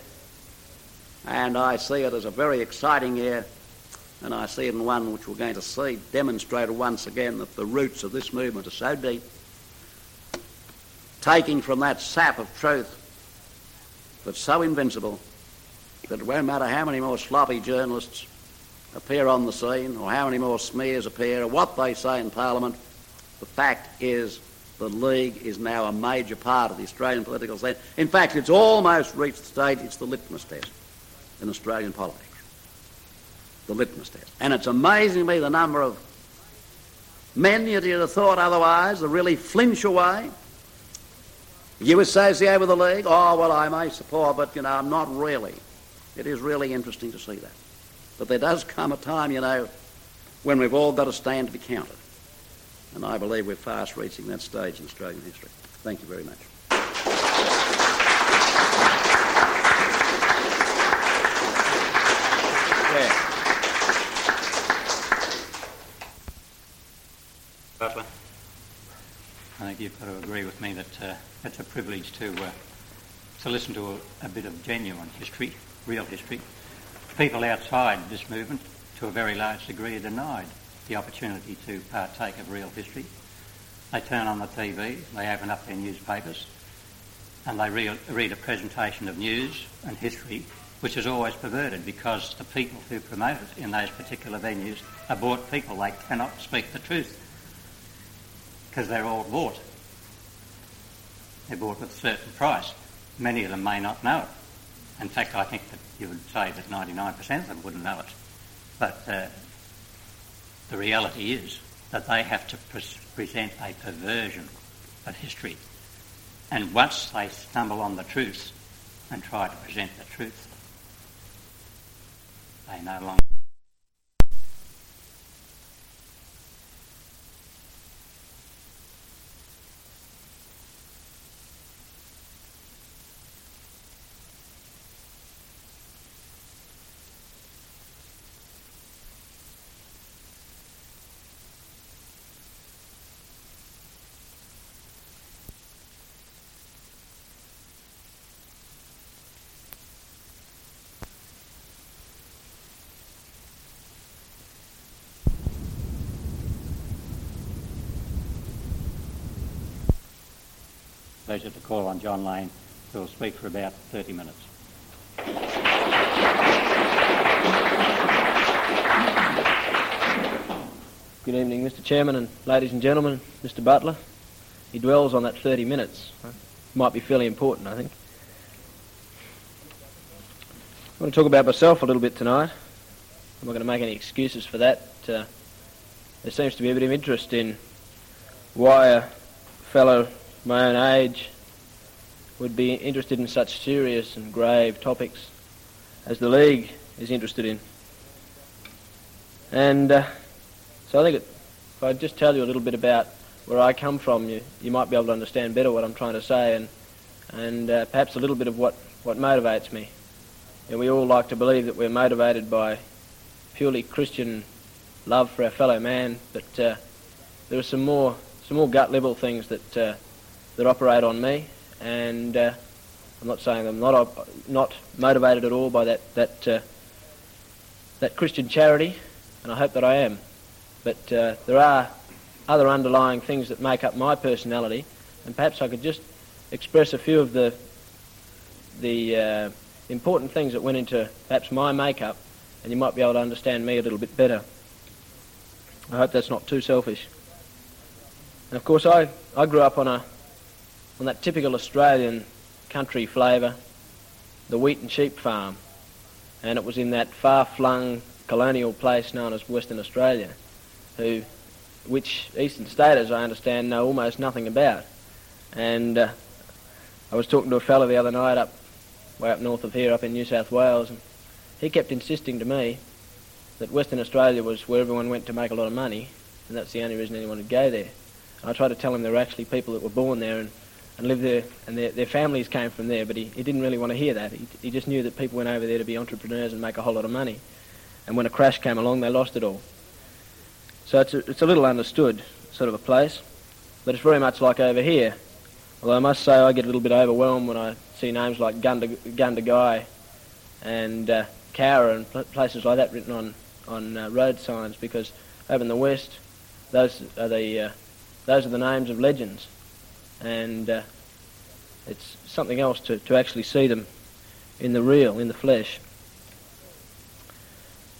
and I see it as a very exciting year, and I see it in one which we're going to see demonstrated once again that the roots of this movement are so deep, taking from that sap of truth that's so invincible that it won't matter how many more sloppy journalists appear on the scene or how many more smears appear or what they say in Parliament, the fact is the League is now a major part of the Australian political scene. In fact, it's almost reached the stage, it's the litmus test in Australian politics. The litmus test. And it's amazing to me the number of men you'd have thought otherwise, that really flinch away. You associate with the League? Oh, well, I may support, but, I'm not really. It is really interesting to see that. But there does come a time, when we've all got to stand to be counted. And I believe we're fast reaching that stage in Australian history. Thank you very much. Butler. I think you've got to agree with me that it's a privilege to listen to a bit of genuine history, real history. People outside this movement, to a very large degree, are denied the opportunity to partake of real history. They turn on the TV, they open up their newspapers, and they read a presentation of news and history which is always perverted because the people who promote it in those particular venues are bought people. They cannot speak the truth because they're all bought. They're bought with a certain price. Many of them may not know it. In fact, I think that you would say that 99% of them wouldn't know it. But the reality is that they have to present a perversion of history. And once they stumble on the truth and try to present the truth, they no longer... Pleasure to call on John Lane, who will speak for about 30 minutes. Good evening, Mr. Chairman and ladies and gentlemen, Mr. Butler. He dwells on that 30 minutes. Might be fairly important, I think. I want to talk about myself a little bit tonight. I'm not going to make any excuses for that. There seems to be a bit of interest in why a fellow my own age would be interested in such serious and grave topics as the League is interested in. And so I think if I just tell you a little bit about where I come from, you might be able to understand better what I'm trying to say and perhaps a little bit of what motivates me. We all like to believe that we're motivated by purely Christian love for our fellow man, but there are some more gut level things that operate on me, and I'm not saying I'm not motivated at all by that Christian charity, and I hope that I am. But there are other underlying things that make up my personality, and perhaps I could just express a few of the important things that went into perhaps my makeup, and you might be able to understand me a little bit better. I hope that's not too selfish. And of course, I grew up on that typical Australian country flavour, the wheat and sheep farm, and it was in that far-flung colonial place known as Western Australia, which eastern staters, I understand, know almost nothing about. And I was talking to a fellow the other night way up north of here, up in New South Wales, and he kept insisting to me that Western Australia was where everyone went to make a lot of money, and that's the only reason anyone would go there. And I tried to tell him there were actually people that were born there and lived there, and their families came from there, but he didn't really want to hear that. He just knew that people went over there to be entrepreneurs and make a whole lot of money. And when a crash came along, they lost it all. So it's a little understood sort of a place, but it's very much like over here. Although I must say I get a little bit overwhelmed when I see names like Gundagai and Cowra and places like that written on road signs, because over in the west, those are the names of legends, and it's something else to actually see them in the real, in the flesh.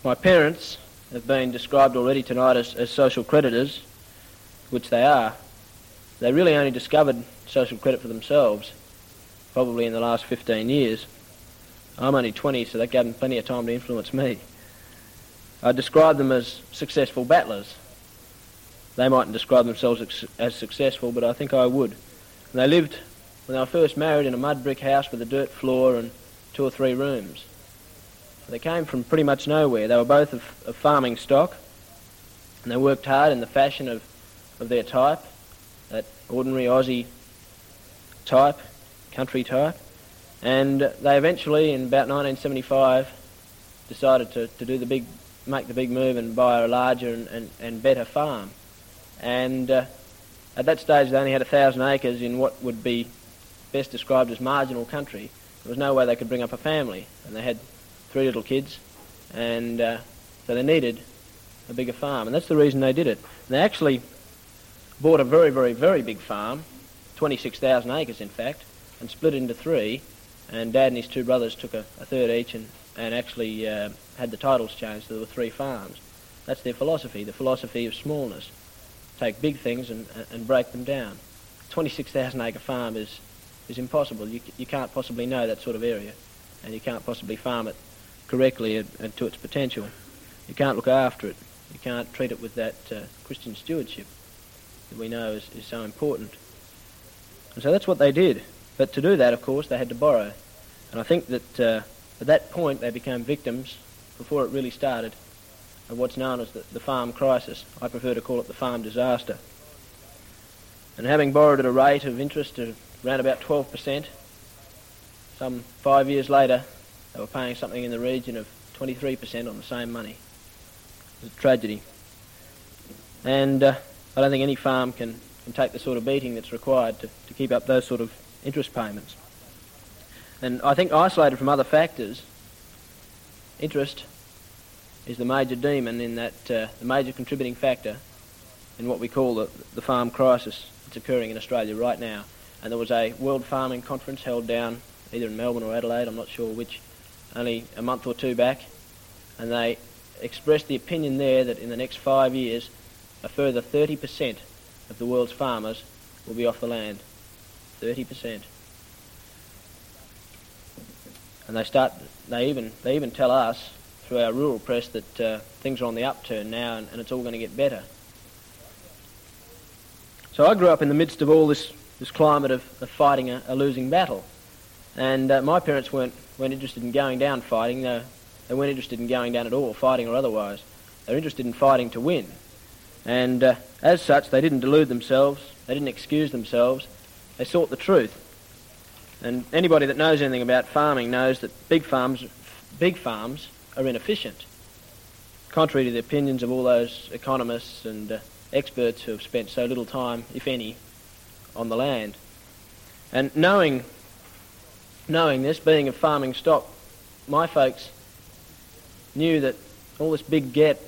my parents have been described already tonight as social creditors, which they are. They really only discovered social credit for themselves probably in the last 15 years. I'm only 20, so that gave them plenty of time to influence me. I describe them as successful battlers. They mightn't describe themselves as successful, but I think I would. And they lived, when they were first married, in a mud brick house with a dirt floor and 2 or 3 rooms. They came from pretty much nowhere. They were both of farming stock, and they worked hard in the fashion of their type, that ordinary Aussie type, country type. And they eventually, in about 1975, decided to make the big move and buy a larger and better farm. And at that stage they only had 1,000 acres in what would be best described as marginal country. There was no way they could bring up a family, and they had 3 little kids, and so they needed a bigger farm, and that's the reason they did it. And they actually bought a very, very, very big farm, 26,000 acres in fact, and split it into 3, and Dad and his 2 brothers took a third each and actually had the titles changed, so there were 3 farms. That's their philosophy, the philosophy of smallness. Take big things and break them down. 26,000 acre farm is impossible. You can't possibly know that sort of area, and you can't possibly farm it correctly and to its potential. You can't look after it. You can't treat it with that Christian stewardship that we know is so important. And so that's what they did. But to do that, of course, they had to borrow. And I think that at that point they became victims, before it really started, of what's known as the farm crisis. I prefer to call it the farm disaster. And having borrowed at a rate of interest of around about 12%, some 5 years later they were paying something in the region of 23% on the same money. It was a tragedy. And I don't think any farm can take the sort of beating that's required to keep up those sort of interest payments. And I think isolated from other factors, interest is the major demon in that, the major contributing factor in what we call the farm crisis that's occurring in Australia right now. And there was a World Farming Conference held down either in Melbourne or Adelaide, I'm not sure which, only a month or 2 back, and they expressed the opinion there that in the next 5 years a further 30% of the world's farmers will be off the land. 30%. And they even tell us through our rural press that things are on the upturn now and it's all going to get better. So I grew up in the midst of all this climate of fighting a losing battle. And my parents weren't interested in going down fighting. They weren't interested in going down at all, fighting or otherwise. They were interested in fighting to win. And as such, they didn't delude themselves. They didn't excuse themselves. They sought the truth. And anybody that knows anything about farming knows that big farms are inefficient, contrary to the opinions of all those economists and experts who have spent so little time, if any, on the land. And knowing this, being of farming stock, my folks knew that all this big get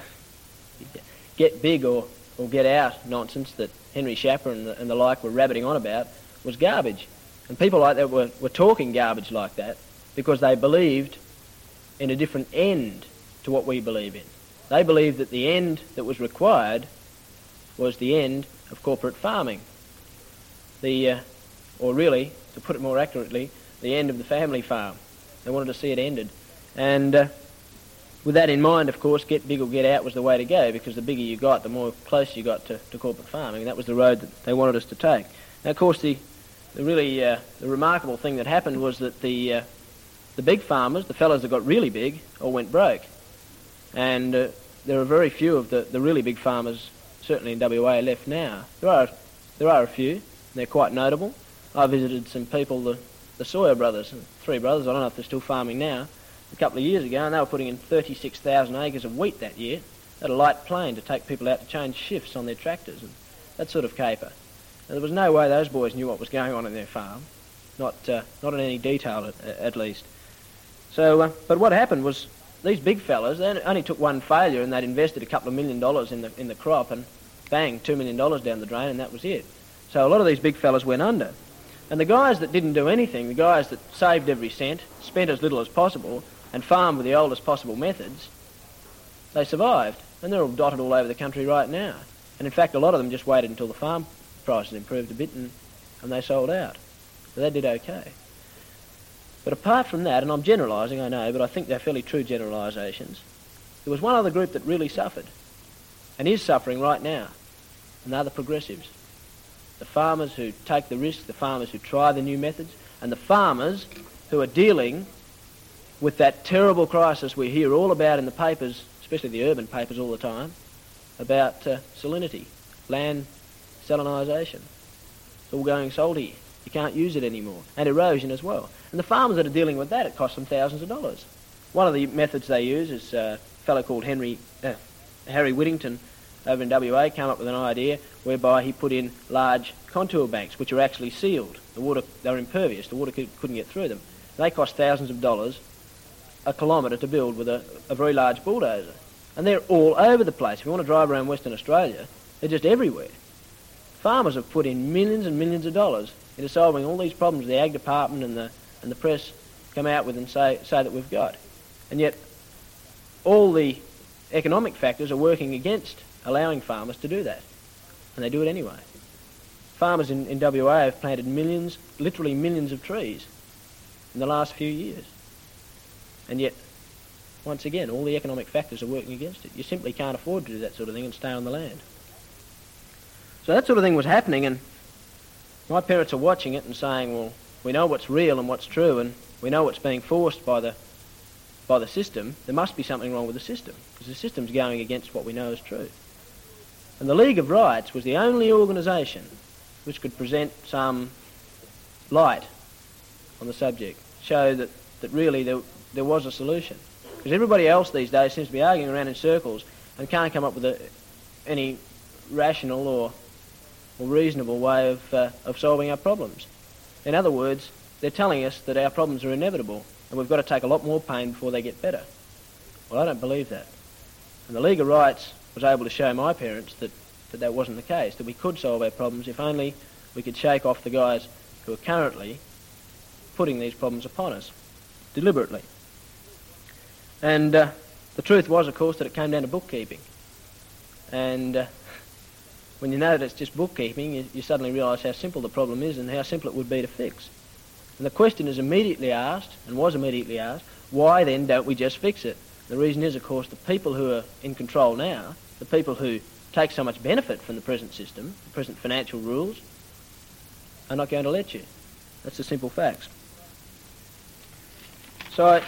big or get out nonsense that Henry Schapper and the like were rabbiting on about was garbage. And people like that were talking garbage like that because they believed in a different end to what we believe in. They believed that the end that was required was the end of corporate farming. Or really, to put it more accurately, the end of the family farm. They wanted to see it ended. And with that in mind, of course, get big or get out was the way to go, because the bigger you got, the more close you got to corporate farming. And that was the road that they wanted us to take. Now, of course, the remarkable thing that happened was that the big farmers, the fellows that got really big, all went broke. And there are very few of the really big farmers, certainly in WA, left now. There are a few, and they're quite notable. I visited some people, the Sawyer brothers, 3 brothers, I don't know if they're still farming now, a couple of years ago, and they were putting in 36,000 acres of wheat that year. They had a light plane to take people out to change shifts on their tractors and that sort of caper. And there was no way those boys knew what was going on in their farm, not in any detail at least. So, but what happened was these big fellas, they only took one failure and they'd invested a couple of $1 million in the crop and bang, $2 million down the drain, and that was it. So a lot of these big fellas went under. And the guys that didn't do anything, the guys that saved every cent, spent as little as possible, and farmed with the oldest possible methods, they survived, and they're all dotted all over the country right now. And in fact, a lot of them just waited until the farm prices improved a bit and they sold out. So they did okay. But apart from that, and I'm generalising, I know, but I think they're fairly true generalisations, there was one other group that really suffered, and is suffering right now, and they're the progressives. The farmers who take the risk, the farmers who try the new methods, and the farmers who are dealing with that terrible crisis we hear all about in the papers, especially the urban papers all the time, about salinity, land salinisation. It's all going salty. You can't use it anymore. And erosion as well. And the farmers that are dealing with that, it costs them thousands of dollars. One of the methods they use is a fellow called Harry Whittington over in WA came up with an idea whereby he put in large contour banks which are actually sealed. They're impervious. The water couldn't get through them. They cost thousands of dollars a kilometre to build with a very large bulldozer. And they're all over the place. If you want to drive around Western Australia, they're just everywhere. Farmers have put in millions and millions of dollars into solving all these problems the Ag Department and the press come out with and say that we've got. And yet all the economic factors are working against allowing farmers to do that. And they do it anyway. Farmers in WA have planted millions, literally millions of trees in the last few years. And yet, once again, all the economic factors are working against it. You simply can't afford to do that sort of thing and stay on the land. So that sort of thing was happening, and my parents are watching it and saying, well, we know what's real and what's true, and we know what's being forced by the system. There must be something wrong with the system, because the system's going against what we know is true. And the League of Rights was the only organisation which could present some light on the subject, show that really there was a solution. Because everybody else these days seems to be arguing around in circles and can't come up with any rational or reasonable way of solving our problems. In other words, they're telling us that our problems are inevitable and we've got to take a lot more pain before they get better. Well, I don't believe that. And the League of Rights was able to show my parents that wasn't the case, that we could solve our problems if only we could shake off the guys who are currently putting these problems upon us, deliberately. And the truth was, of course, that it came down to bookkeeping. And when you know that it's just bookkeeping, you suddenly realise how simple the problem is and how simple it would be to fix. And the question is immediately asked, and was immediately asked, why then don't we just fix it? The reason is, of course, the people who are in control now, the people who take so much benefit from the present system, the present financial rules, are not going to let you. That's the simple facts. So I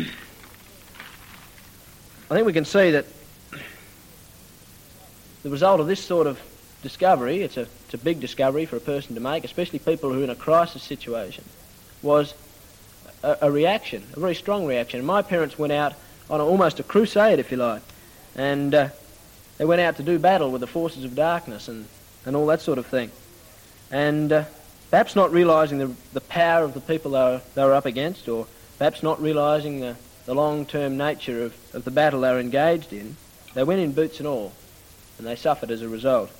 think we can see that the result of this sort of discovery, it's a big discovery for a person to make, especially people who are in a crisis situation, was a reaction, a very strong reaction. And my parents went out on almost a crusade, if you like, and they went out to do battle with the forces of darkness and all that sort of thing. And perhaps not realising the power of the people they were up against, or perhaps not realising the long-term nature of the battle they were engaged in, they went in boots and all, and they suffered as a result.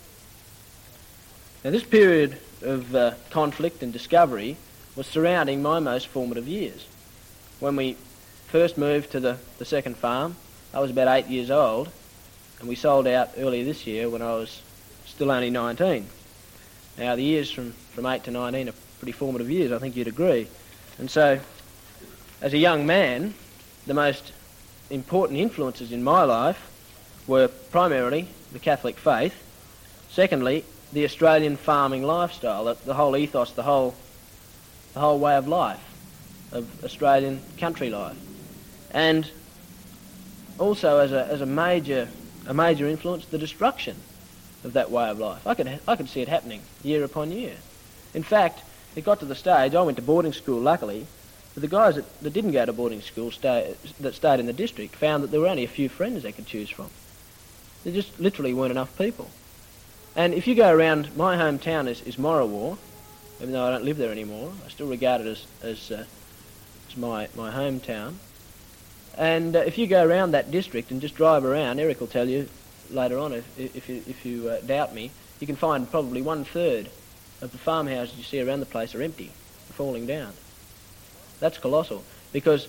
Now, this period of conflict and discovery was surrounding my most formative years. When we first moved to the second farm, I was about 8 years old, and we sold out earlier this year when I was still only 19. Now, the years from 8 to 19 are pretty formative years, I think you'd agree. And so, as a young man, the most important influences in my life were primarily the Catholic faith, secondly, the Australian farming lifestyle, the whole ethos, the whole way of life, of Australian country life. And also as a major influence, the destruction of that way of life. I could see it happening year upon year. In fact, it got to the stage, I went to boarding school luckily, but the guys that didn't go to boarding school that stayed in the district found that there were only a few friends they could choose from. There just literally weren't enough people. And if you go around, my hometown is Morawar, even though I don't live there anymore. I still regard it as my hometown. And if you go around that district and just drive around, Eric will tell you later on, if you doubt me, you can find probably 1/3 of the farmhouses you see around the place are empty, falling down. That's colossal, because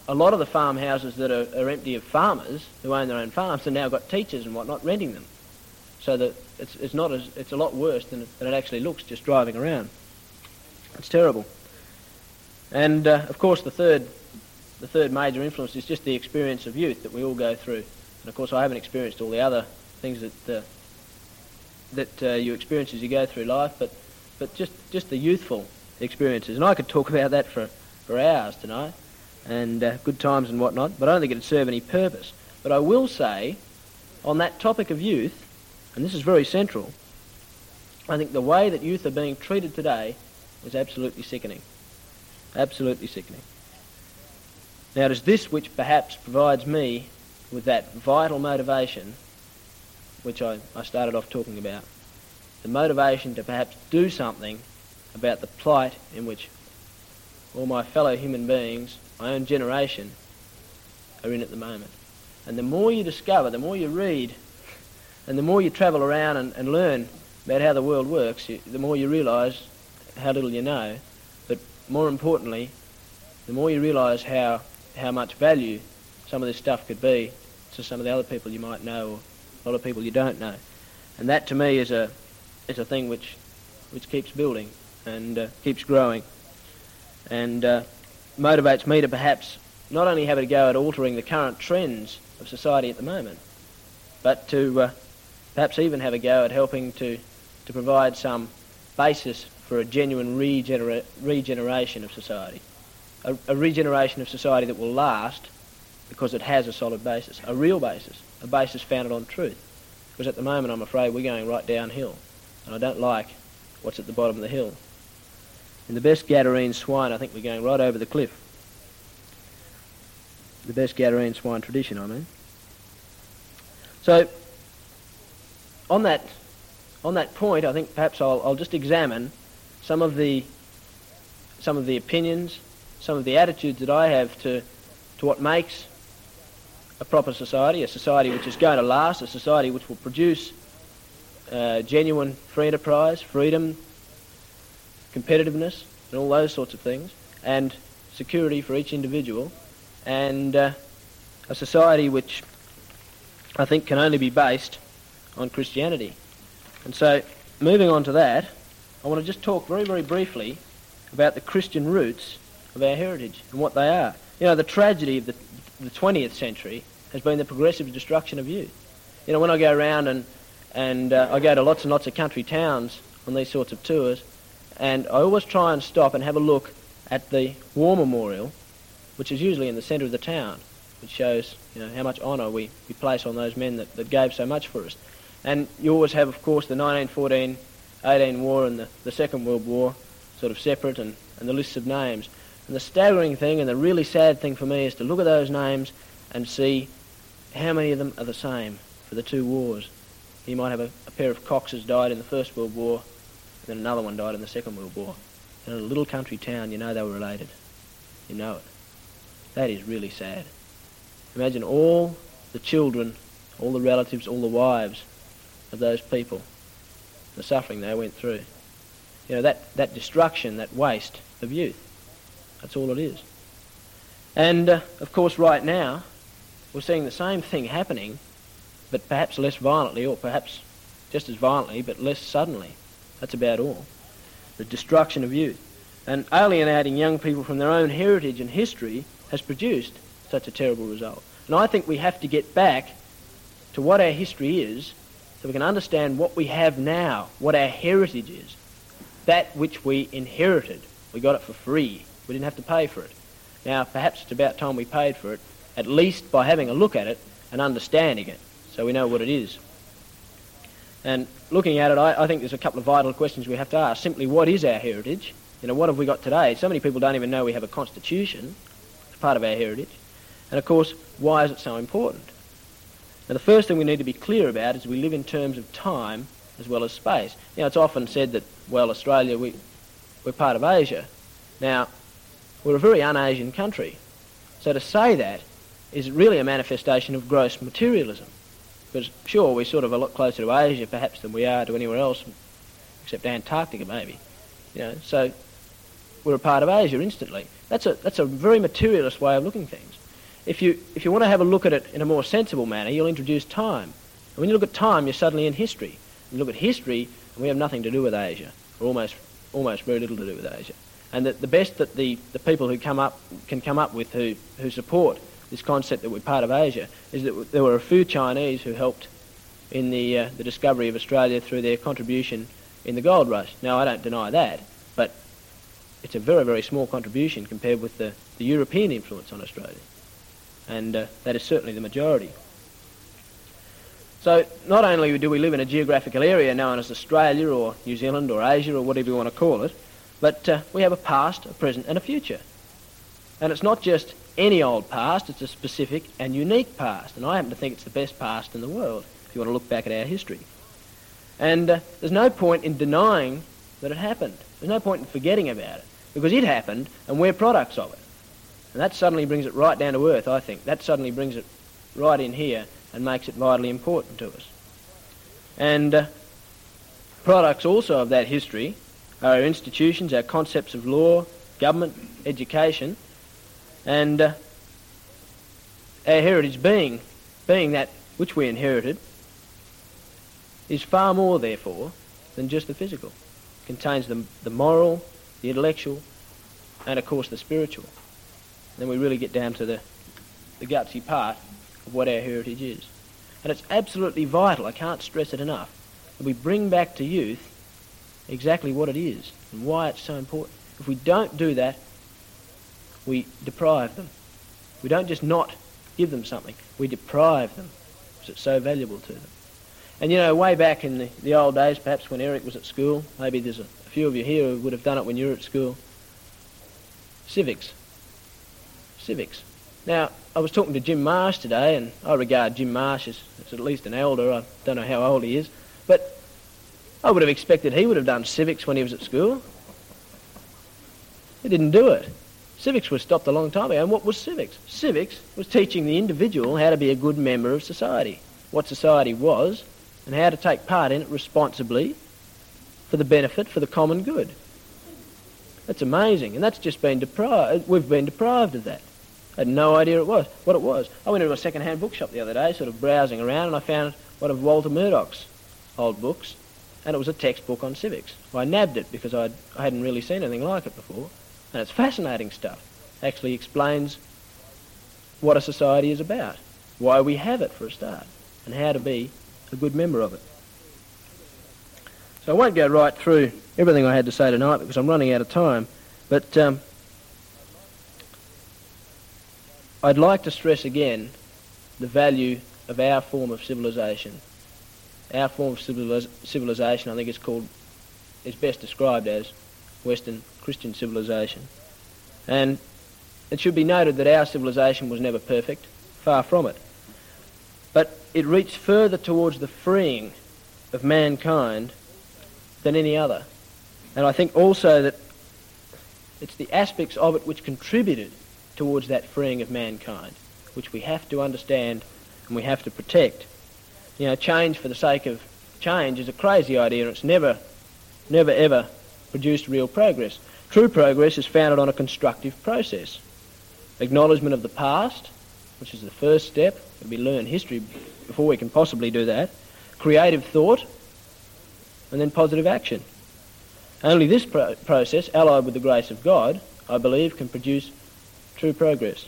a lot of the farmhouses that are empty of farmers who own their own farms have now got teachers and whatnot renting them. So that it's a lot worse than it actually looks just driving around. It's terrible. And of course the third major influence is just the experience of youth that we all go through. And of course I haven't experienced all the other things that you experience as you go through life, but just the youthful experiences. And I could talk about that for hours tonight, and good times and whatnot, but I don't think it'd serve any purpose. But I will say, on that topic of youth, and this is very central, I think the way that youth are being treated today is absolutely sickening. Absolutely sickening. Now it is this which perhaps provides me with that vital motivation which I started off talking about. The motivation to perhaps do something about the plight in which all my fellow human beings, my own generation, are in at the moment. And the more you discover, the more you read, and the more you travel around and learn about how the world works, the more you realise how little you know. But more importantly, the more you realise how much value some of this stuff could be to some of the other people you might know, or a lot of people you don't know. And that to me is a thing which keeps building and keeps growing, and motivates me to perhaps not only have a go at altering the current trends of society at the moment, but to perhaps even have a go at helping to provide some basis for a genuine regeneration of society. A regeneration of society that will last because it has a solid basis, a real basis, a basis founded on truth. Because at the moment I'm afraid we're going right downhill, and I don't like what's at the bottom of the hill. In the best Gadarene swine, I think we're going right over the cliff. The best Gadarene swine tradition, I mean. So, on that point, I think perhaps I'll just examine some of the opinions, some of the attitudes that I have to what makes a proper society, a society which is going to last, a society which will produce genuine free enterprise, freedom, competitiveness, and all those sorts of things, and security for each individual, and a society which I think can only be based on Christianity. And so, moving on to that, I want to just talk very, very briefly about the Christian roots of our heritage and what they are. You know, the tragedy of the 20th century has been the progressive destruction of youth. You know, when I go around and I go to lots and lots of country towns on these sorts of tours, and I always try and stop and have a look at the War Memorial, which is usually in the centre of the town, which shows, you know, how much honour we place on those men that gave so much for us. And you always have, of course, the 1914-18 war and the Second World War sort of separate, and the lists of names. And the staggering thing and the really sad thing for me is to look at those names and see how many of them are the same for the two wars. You might have a pair of Coxes died in the First World War, and then another one died in the Second World War. In a little country town, you know they were related. You know it. That is really sad. Imagine all the children, all the relatives, all the wives of those people, the suffering they went through. You know, that destruction, that waste of youth. That's all it is. And, of course, right now, we're seeing the same thing happening, but perhaps less violently, or perhaps just as violently, but less suddenly. That's about all. The destruction of youth. And alienating young people from their own heritage and history has produced such a terrible result. And I think we have to get back to what our history is so we can understand what we have now, what our heritage is. That which we inherited. We got it for free. We didn't have to pay for it. Now, perhaps it's about time we paid for it, at least by having a look at it and understanding it, so we know what it is. And looking at it, I think there's a couple of vital questions we have to ask. Simply, what is our heritage? You know, what have we got today? So many people don't even know we have a constitution as part of our heritage. And of course, why is it so important? Now, the first thing we need to be clear about is we live in terms of time as well as space. You know, it's often said that, well, Australia, we're part of Asia. Now, we're a very un-Asian country. So to say that is really a manifestation of gross materialism. Because, sure, we're sort of a lot closer to Asia, perhaps, than we are to anywhere else, except Antarctica, maybe. You know, so we're a part of Asia instantly. That's a very materialist way of looking at things. if you want to have a look at it in a more sensible manner, you'll introduce time. And when you look at time, you're suddenly in history. You look at history, and we have nothing to do with Asia, or almost very little to do with Asia. And the best that the people who can come up with who support this concept that we're part of Asia is that there were a few Chinese who helped in the discovery of Australia through their contribution in the gold rush. Now, I don't deny that, but it's a very, very small contribution compared with the European influence on Australia. And that is certainly the majority. So not only do we live in a geographical area known as Australia or New Zealand or Asia or whatever you want to call it, but we have a past, a present and a future. And it's not just any old past, it's a specific and unique past. And I happen to think it's the best past in the world, if you want to look back at our history. And there's no point in denying that it happened. There's no point in forgetting about it, because it happened and we're products of it. And that suddenly brings it right down to earth, I think. That suddenly brings it right in here and makes it vitally important to us. And products also of that history are our institutions, our concepts of law, government, education, and our heritage being that which we inherited is far more, therefore, than just the physical. It contains the moral, the intellectual, and, of course, the spiritual. Then we really get down to the gutsy part of what our heritage is. And it's absolutely vital, I can't stress it enough, that we bring back to youth exactly what it is and why it's so important. If we don't do that, we deprive them. We don't just not give them something, we deprive them because it's so valuable to them. And you know, way back in the old days, perhaps when Eric was at school, maybe there's a few of you here who would have done it when you were at school, civics. Now, I was talking to Jim Marsh today, and I regard Jim Marsh as at least an elder. I don't know how old he is, but I would have expected he would have done civics when he was at school. He didn't do it. Civics was stopped a long time ago. And what was civics? Civics was teaching the individual how to be a good member of society, what society was, and how to take part in it responsibly for the benefit, for the common good. That's amazing, and that's just been deprived. We've been deprived of that. I had no idea what it was. I went into a second-hand bookshop the other day, sort of browsing around, and I found one of Walter Murdoch's old books, and it was a textbook on civics. Well, I nabbed it because I hadn't really seen anything like it before, and it's fascinating stuff. It actually explains what a society is about, why we have it for a start, and how to be a good member of it. So I won't go right through everything I had to say tonight because I'm running out of time, but I'd like to stress again the value of our form of civilization. Our form of civilization, I think is best described as Western Christian civilization. And it should be noted that our civilization was never perfect, far from it. But it reached further towards the freeing of mankind than any other. And I think also that it's the aspects of it which contributed towards that freeing of mankind, which we have to understand and we have to protect. You know, change for the sake of change is a crazy idea, and it's never ever produced real progress. True progress is founded on a constructive process. Acknowledgement of the past, which is the first step. We learn history before we can possibly do that. Creative thought, and then positive action. Only this process, allied with the grace of God, I believe, can produce true progress.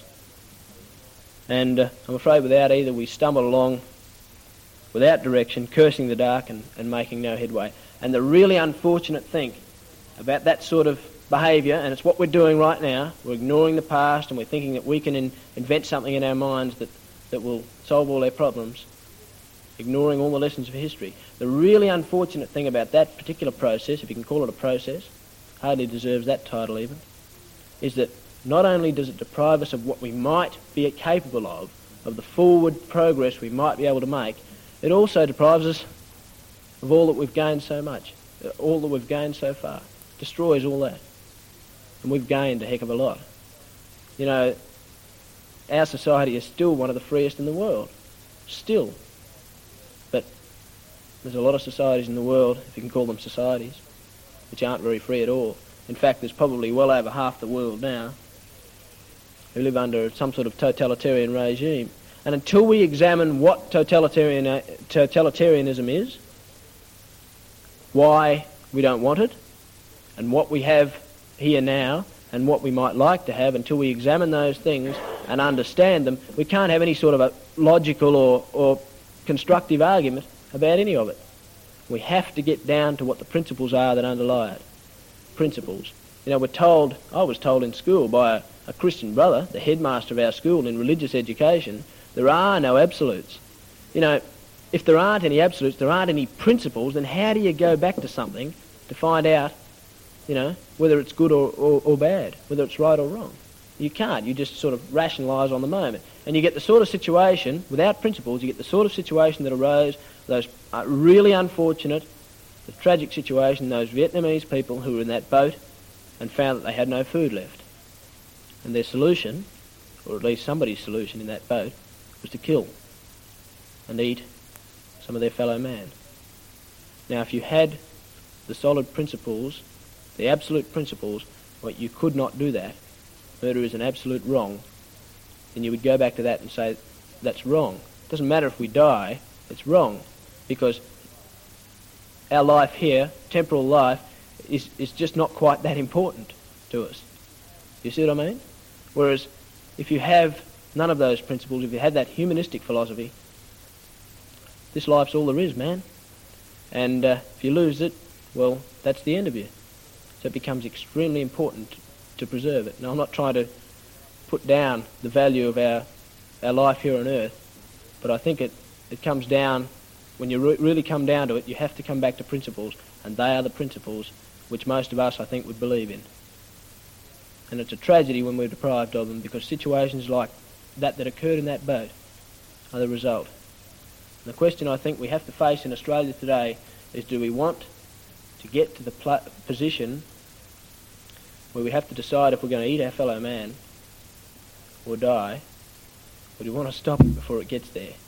And I'm afraid without either, we stumble along without direction, cursing the dark and making no headway. And the really unfortunate thing about that sort of behaviour, and it's what we're doing right now, we're ignoring the past and we're thinking that we can invent something in our minds that will solve all our problems, ignoring all the lessons of history. The really unfortunate thing about that particular process, if you can call it a process, hardly deserves that title even, is that not only does it deprive us of what we might be capable of the forward progress we might be able to make, it also deprives us of all that we've gained so much, all that we've gained so far. Destroys all that. And we've gained a heck of a lot. You know, our society is still one of the freest in the world. Still. But there's a lot of societies in the world, if you can call them societies, which aren't very free at all. In fact, there's probably well over half the world now who live under some sort of totalitarian regime. And until we examine what totalitarianism is, why we don't want it, and what we have here now, and what we might like to have, until we examine those things and understand them, we can't have any sort of a logical or constructive argument about any of it. We have to get down to what the principles are that underlie it. Principles. You know, I was told in school by a Christian brother, the headmaster of our school in religious education, there are no absolutes. You know, if there aren't any absolutes, there aren't any principles, then how do you go back to something to find out, you know, whether it's good or bad, whether it's right or wrong? You can't. You just sort of rationalise on the moment. And you get the sort of situation, without principles, you get the sort of situation that arose, those really unfortunate, the tragic situation, those Vietnamese people who were in that boat and found that they had no food left. And their solution, or at least somebody's solution in that boat, was to kill and eat some of their fellow man. Now, if you had the solid principles, the absolute principles, but you could not do that, murder is an absolute wrong, then you would go back to that and say, that's wrong. It doesn't matter if we die, it's wrong, because our life here, temporal life, is just not quite that important to us. You see what I mean? Whereas if you have none of those principles, if you have that humanistic philosophy, this life's all there is, man. And if you lose it, well, that's the end of you. So it becomes extremely important to preserve it. Now, I'm not trying to put down the value of our life here on earth, but I think it comes down, when you really come down to it, you have to come back to principles, and they are the principles which most of us, I think, would believe in. And it's a tragedy when we're deprived of them, because situations like that occurred in that boat are the result. And the question I think we have to face in Australia today is, do we want to get to the position where we have to decide if we're going to eat our fellow man or die, or do we want to stop it before it gets there?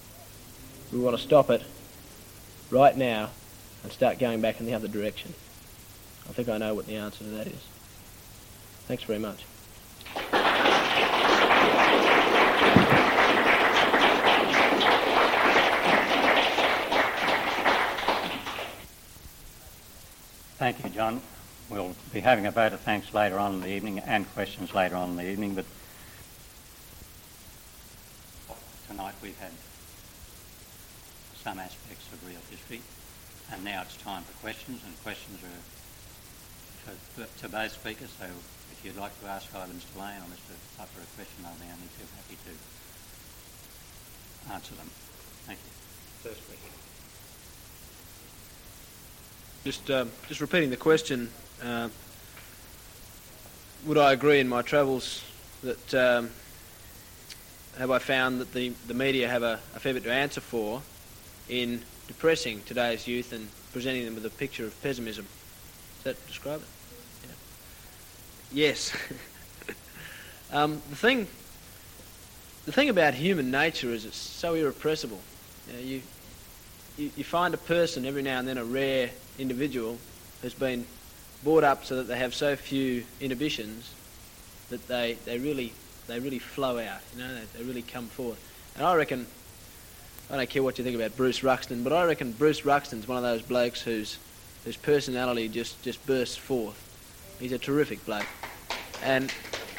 We want to stop it right now and start going back in the other direction. I think I know what the answer to that is. Thanks very much. Thank you, John. We'll be having a vote of thanks later on in the evening and questions later on in the evening, but tonight we've had some aspects of real history, and now it's time for questions, and questions are to both speakers, so if you'd like to ask either Mr. Lane or Mr. Butler a question, I'll be only too happy to answer them. Thank you. First question. Just repeating the question, would I agree in my travels that have I found that the media have a fair bit to answer for in depressing today's youth and presenting them with a picture of pessimism? Does that describe it? Yeah. Yes. The thing about human nature is it's so irrepressible. You find a person every now and then, a rare individual who's been brought up so that they have so few inhibitions that they really flow out. You know, they really come forth. And I reckon, I don't care what you think about Bruce Ruxton, but I reckon Bruce Ruxton's one of those blokes whose personality just bursts forth. He's a terrific bloke. And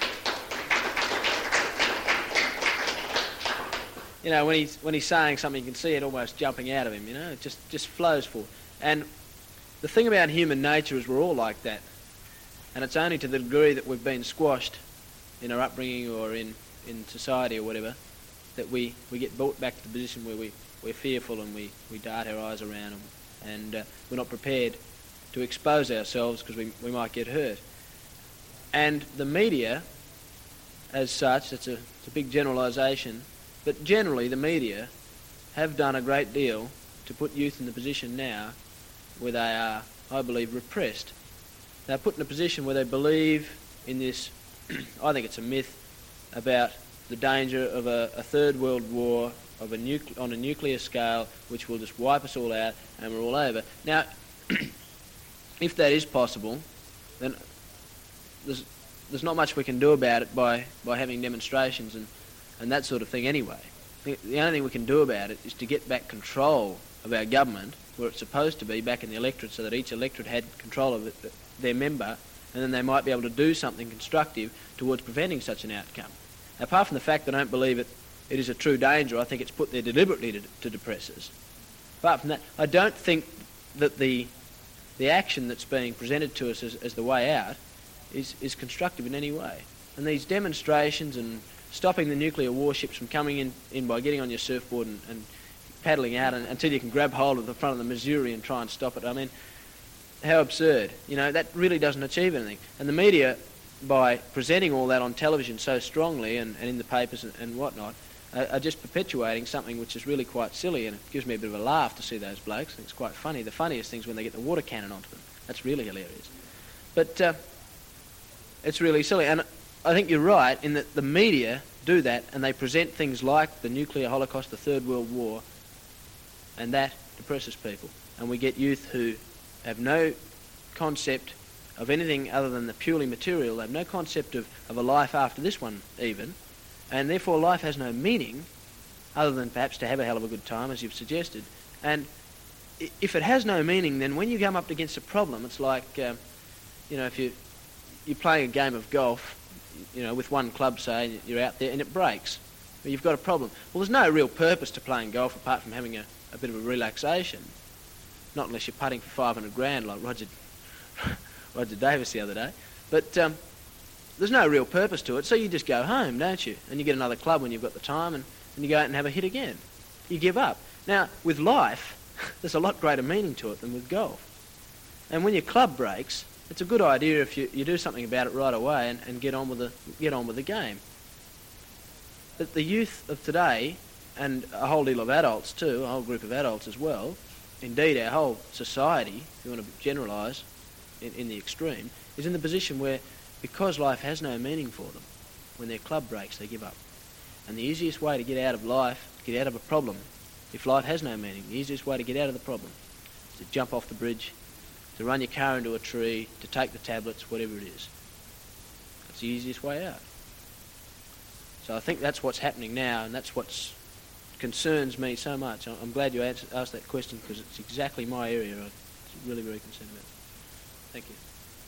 you know, when he's saying something, you can see it almost jumping out of him, you know, it just flows forth. And the thing about human nature is we're all like that. And it's only to the degree that we've been squashed in our upbringing or in society or whatever that we get brought back to the position where we're fearful and we dart our eyes around them, and we're not prepared to expose ourselves because we might get hurt. And the media, as such, it's a big generalisation, but generally the media have done a great deal to put youth in the position now where they are, I believe, repressed. They're put in a position where they believe in this, I think it's a myth, about the danger of a third world war on a nuclear scale which will just wipe us all out and we're all over. Now, if that is possible, then there's not much we can do about it by having demonstrations and that sort of thing anyway. The only thing we can do about it is to get back control of our government where it's supposed to be, back in the electorate, so that each electorate had control of it, their member, and then they might be able to do something constructive towards preventing such an outcome. Apart from the fact that I don't believe it is a true danger, I think it's put there deliberately to depress us. Apart from that, I don't think that the action that's being presented to us as the way out is constructive in any way. And these demonstrations and stopping the nuclear warships from coming in by getting on your surfboard and paddling out until you can grab hold of the front of the Missouri and try and stop it. I mean, how absurd. You know, that really doesn't achieve anything. And the media, by presenting all that on television so strongly and in the papers and whatnot, are just perpetuating something which is really quite silly, and it gives me a bit of a laugh to see those blokes. I think it's quite funny. The funniest thing's when they get the water cannon onto them. That's really hilarious. But it's really silly. And I think you're right in that the media do that, and they present things like the nuclear holocaust, the Third World War, and that depresses people. And we get youth who have no concept of anything other than the purely material. They have no concept of a life after this one even, and therefore life has no meaning other than perhaps to have a hell of a good time, as you've suggested. And if it has no meaning, then when you come up against a problem, it's like, if you're playing a game of golf, with one club, say, you're out there and it breaks. Well, you've got a problem. Well, there's no real purpose to playing golf apart from having a bit of a relaxation. Not unless you're putting for 500 grand like Roger Davis the other day. But there's no real purpose to it, so you just go home, don't you? And you get another club when you've got the time, and you go out and have a hit again. You give up. Now, with life, there's a lot greater meaning to it than with golf. And when your club breaks, it's a good idea if you do something about it right away and get on with the game. But the youth of today, and a whole deal of adults too, a whole group of adults as well, indeed our whole society, if you want to generalise in the extreme, is in the position where, because life has no meaning for them, when their club breaks, they give up. And the easiest way to get out of life, to get out of a problem, if life has no meaning, the easiest way to get out of the problem is to jump off the bridge, to run your car into a tree, to take the tablets, whatever it is. That's the easiest way out. So I think that's what's happening now, and that's what concerns me so much. I'm glad you asked that question, because it's exactly my area. I'm really very concerned about it. Thank you.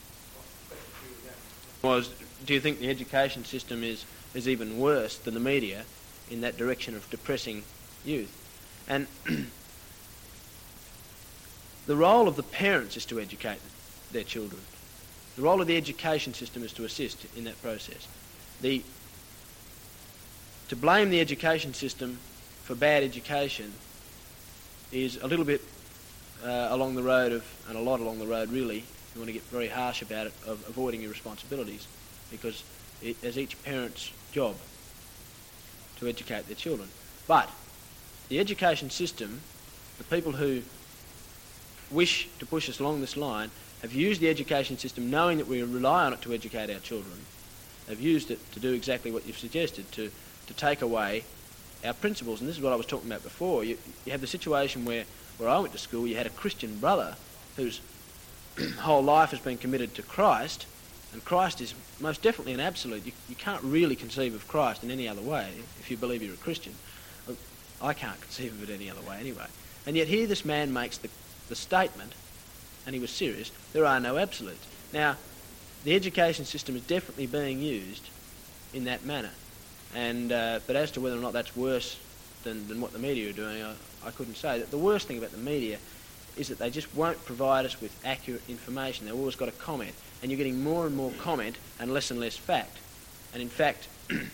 Do you think the education system is even worse than the media in that direction of depressing youth? And the role of the parents is to educate their children. The role of the education system is to assist in that process. To blame the education system for bad education is a little bit along the road and a lot along the road really, if you want to get very harsh about it, of avoiding your responsibilities, because it is each parent's job to educate their children. But the education system, the people who wish to push us along this line, have used the education system knowing that we rely on it to educate our children. They've used it to do exactly what you've suggested, to take away our principles. And this is what I was talking about before. You have the situation where I went to school, you had a Christian brother whose whole life has been committed to Christ, and Christ is most definitely an absolute. You can't really conceive of Christ in any other way if you believe you're a Christian. I can't conceive of it any other way anyway. And yet here this man makes the statement, and he was serious, there are no absolutes. Now, the education system is definitely being used in that manner. And but as to whether or not that's worse than what the media are doing, I couldn't say. The worst thing about the media is that they just won't provide us with accurate information. They've always got a comment, and you're getting more and more comment and less fact. And in fact,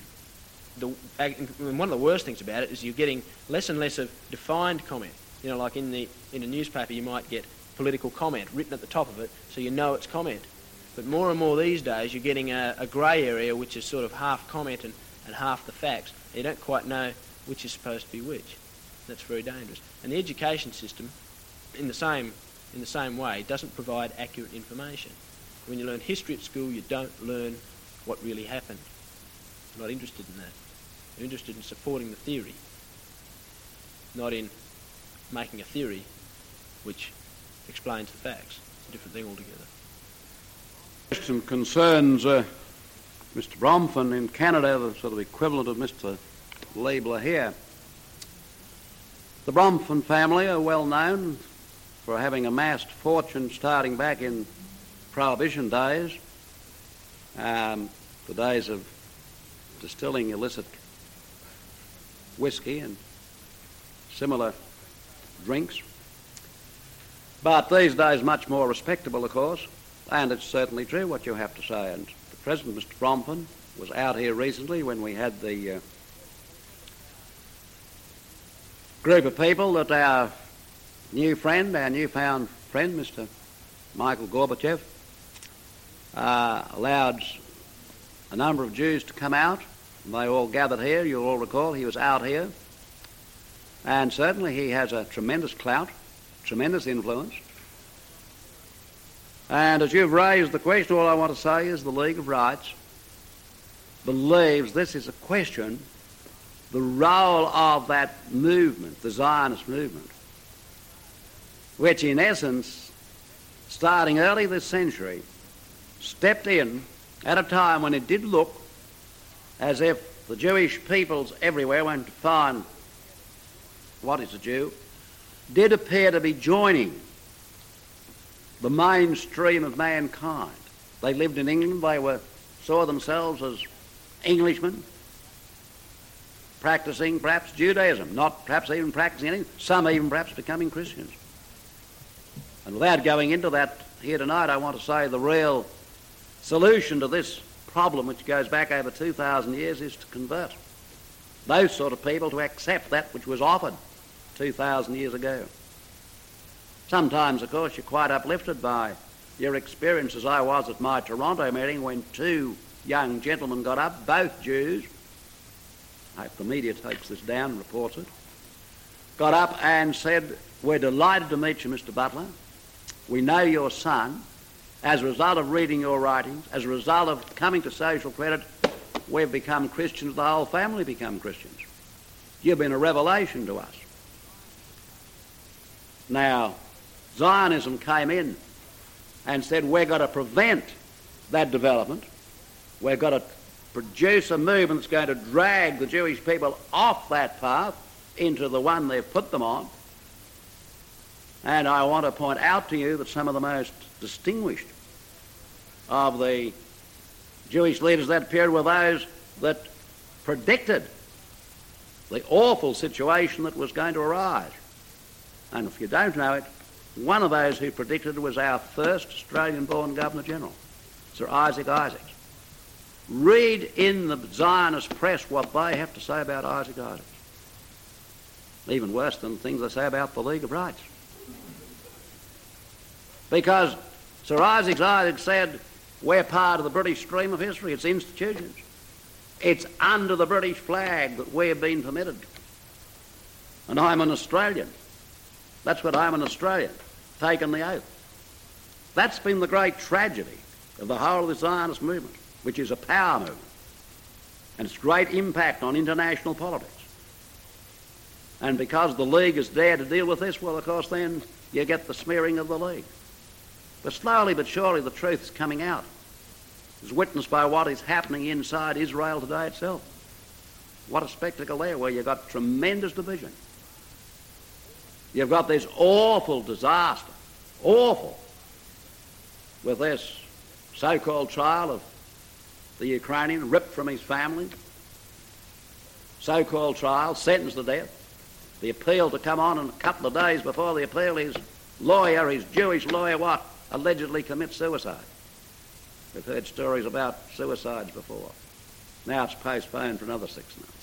one of the worst things about it is you're getting less and less of defined comment. You know, like in a newspaper you might get political comment written at the top of it, so you know it's comment. But more and more these days you're getting a grey area which is sort of half comment and half the facts. You don't quite know which is supposed to be which. That's very dangerous. And the education system, in the same way, doesn't provide accurate information. When you learn history at school, you don't learn what really happened. You're not interested in that. You're interested in supporting the theory, not in making a theory which explains the facts. It's a different thing altogether. Question concerns Mr. Bromphon in Canada, the sort of equivalent of Mr. Liebler here. The Bromphon family are well known for having amassed fortune starting back in Prohibition days, the days of distilling illicit whiskey and similar drinks. But these days much more respectable, of course, and it's certainly true what you have to say. And the President, Mr. Bromphon, was out here recently when we had the group of people that our newfound friend, Mr. Michael Gorbachev, allowed a number of Jews to come out. And they all gathered here. You'll all recall he was out here. And certainly he has a tremendous clout, tremendous influence. And as you've raised the question, all I want to say is the League of Rights believes this is a question, the role of that movement, the Zionist movement, which in essence, starting early this century, stepped in at a time when it did look as if the Jewish peoples everywhere went to find what is a Jew, did appear to be joining the mainstream of mankind. They lived in England, they saw themselves as Englishmen, practicing perhaps Judaism, not perhaps even practicing anything, some even perhaps becoming Christians. And without going into that here tonight, I want to say the real solution to this problem, which goes back over 2,000 years, is to convert those sort of people to accept that which was offered 2,000 years ago. Sometimes, of course, you're quite uplifted by your experience, as I was at my Toronto meeting when two young gentlemen got up, both Jews. I hope the media takes this down and reports it. Got up and said, "We're delighted to meet you, Mr. Butler. We know your son. As a result of reading your writings, as a result of coming to Social Credit, we've become Christians, the whole family become Christians. You've been a revelation to us." Now, Zionism came in and said, we've got to prevent that development. We've got to produce a movement that's going to drag the Jewish people off that path into the one they've put them on. And I want to point out to you that some of the most distinguished of the Jewish leaders of that period were those that predicted the awful situation that was going to arise. And if you don't know it, one of those who predicted it was our first Australian-born Governor-General, Sir Isaac Isaacs. Read in the Zionist press what they have to say about Isaac Isaacs. Even worse than the things they say about the League of Rights. Because Sir Isaac Isaacs said, we're part of the British stream of history, its institutions. It's under the British flag that we've been permitted. And I'm an Australian. That's what I'm an Australian, taken the oath. That's been the great tragedy of the whole of the Zionist movement, which is a power movement, and its great impact on international politics. And because the League is there to deal with this, well, of course, then you get the smearing of the League. But slowly but surely the truth is coming out, as witnessed by what is happening inside Israel today itself. What a spectacle there, where you've got tremendous division. You've got this awful disaster, awful, with this so-called trial of the Ukrainian ripped from his family, so-called trial, sentenced to death, the appeal to come on, and a couple of days before the appeal, his lawyer, his Jewish lawyer, allegedly commits suicide. We've heard stories about suicides before. Now it's postponed for another 6 months.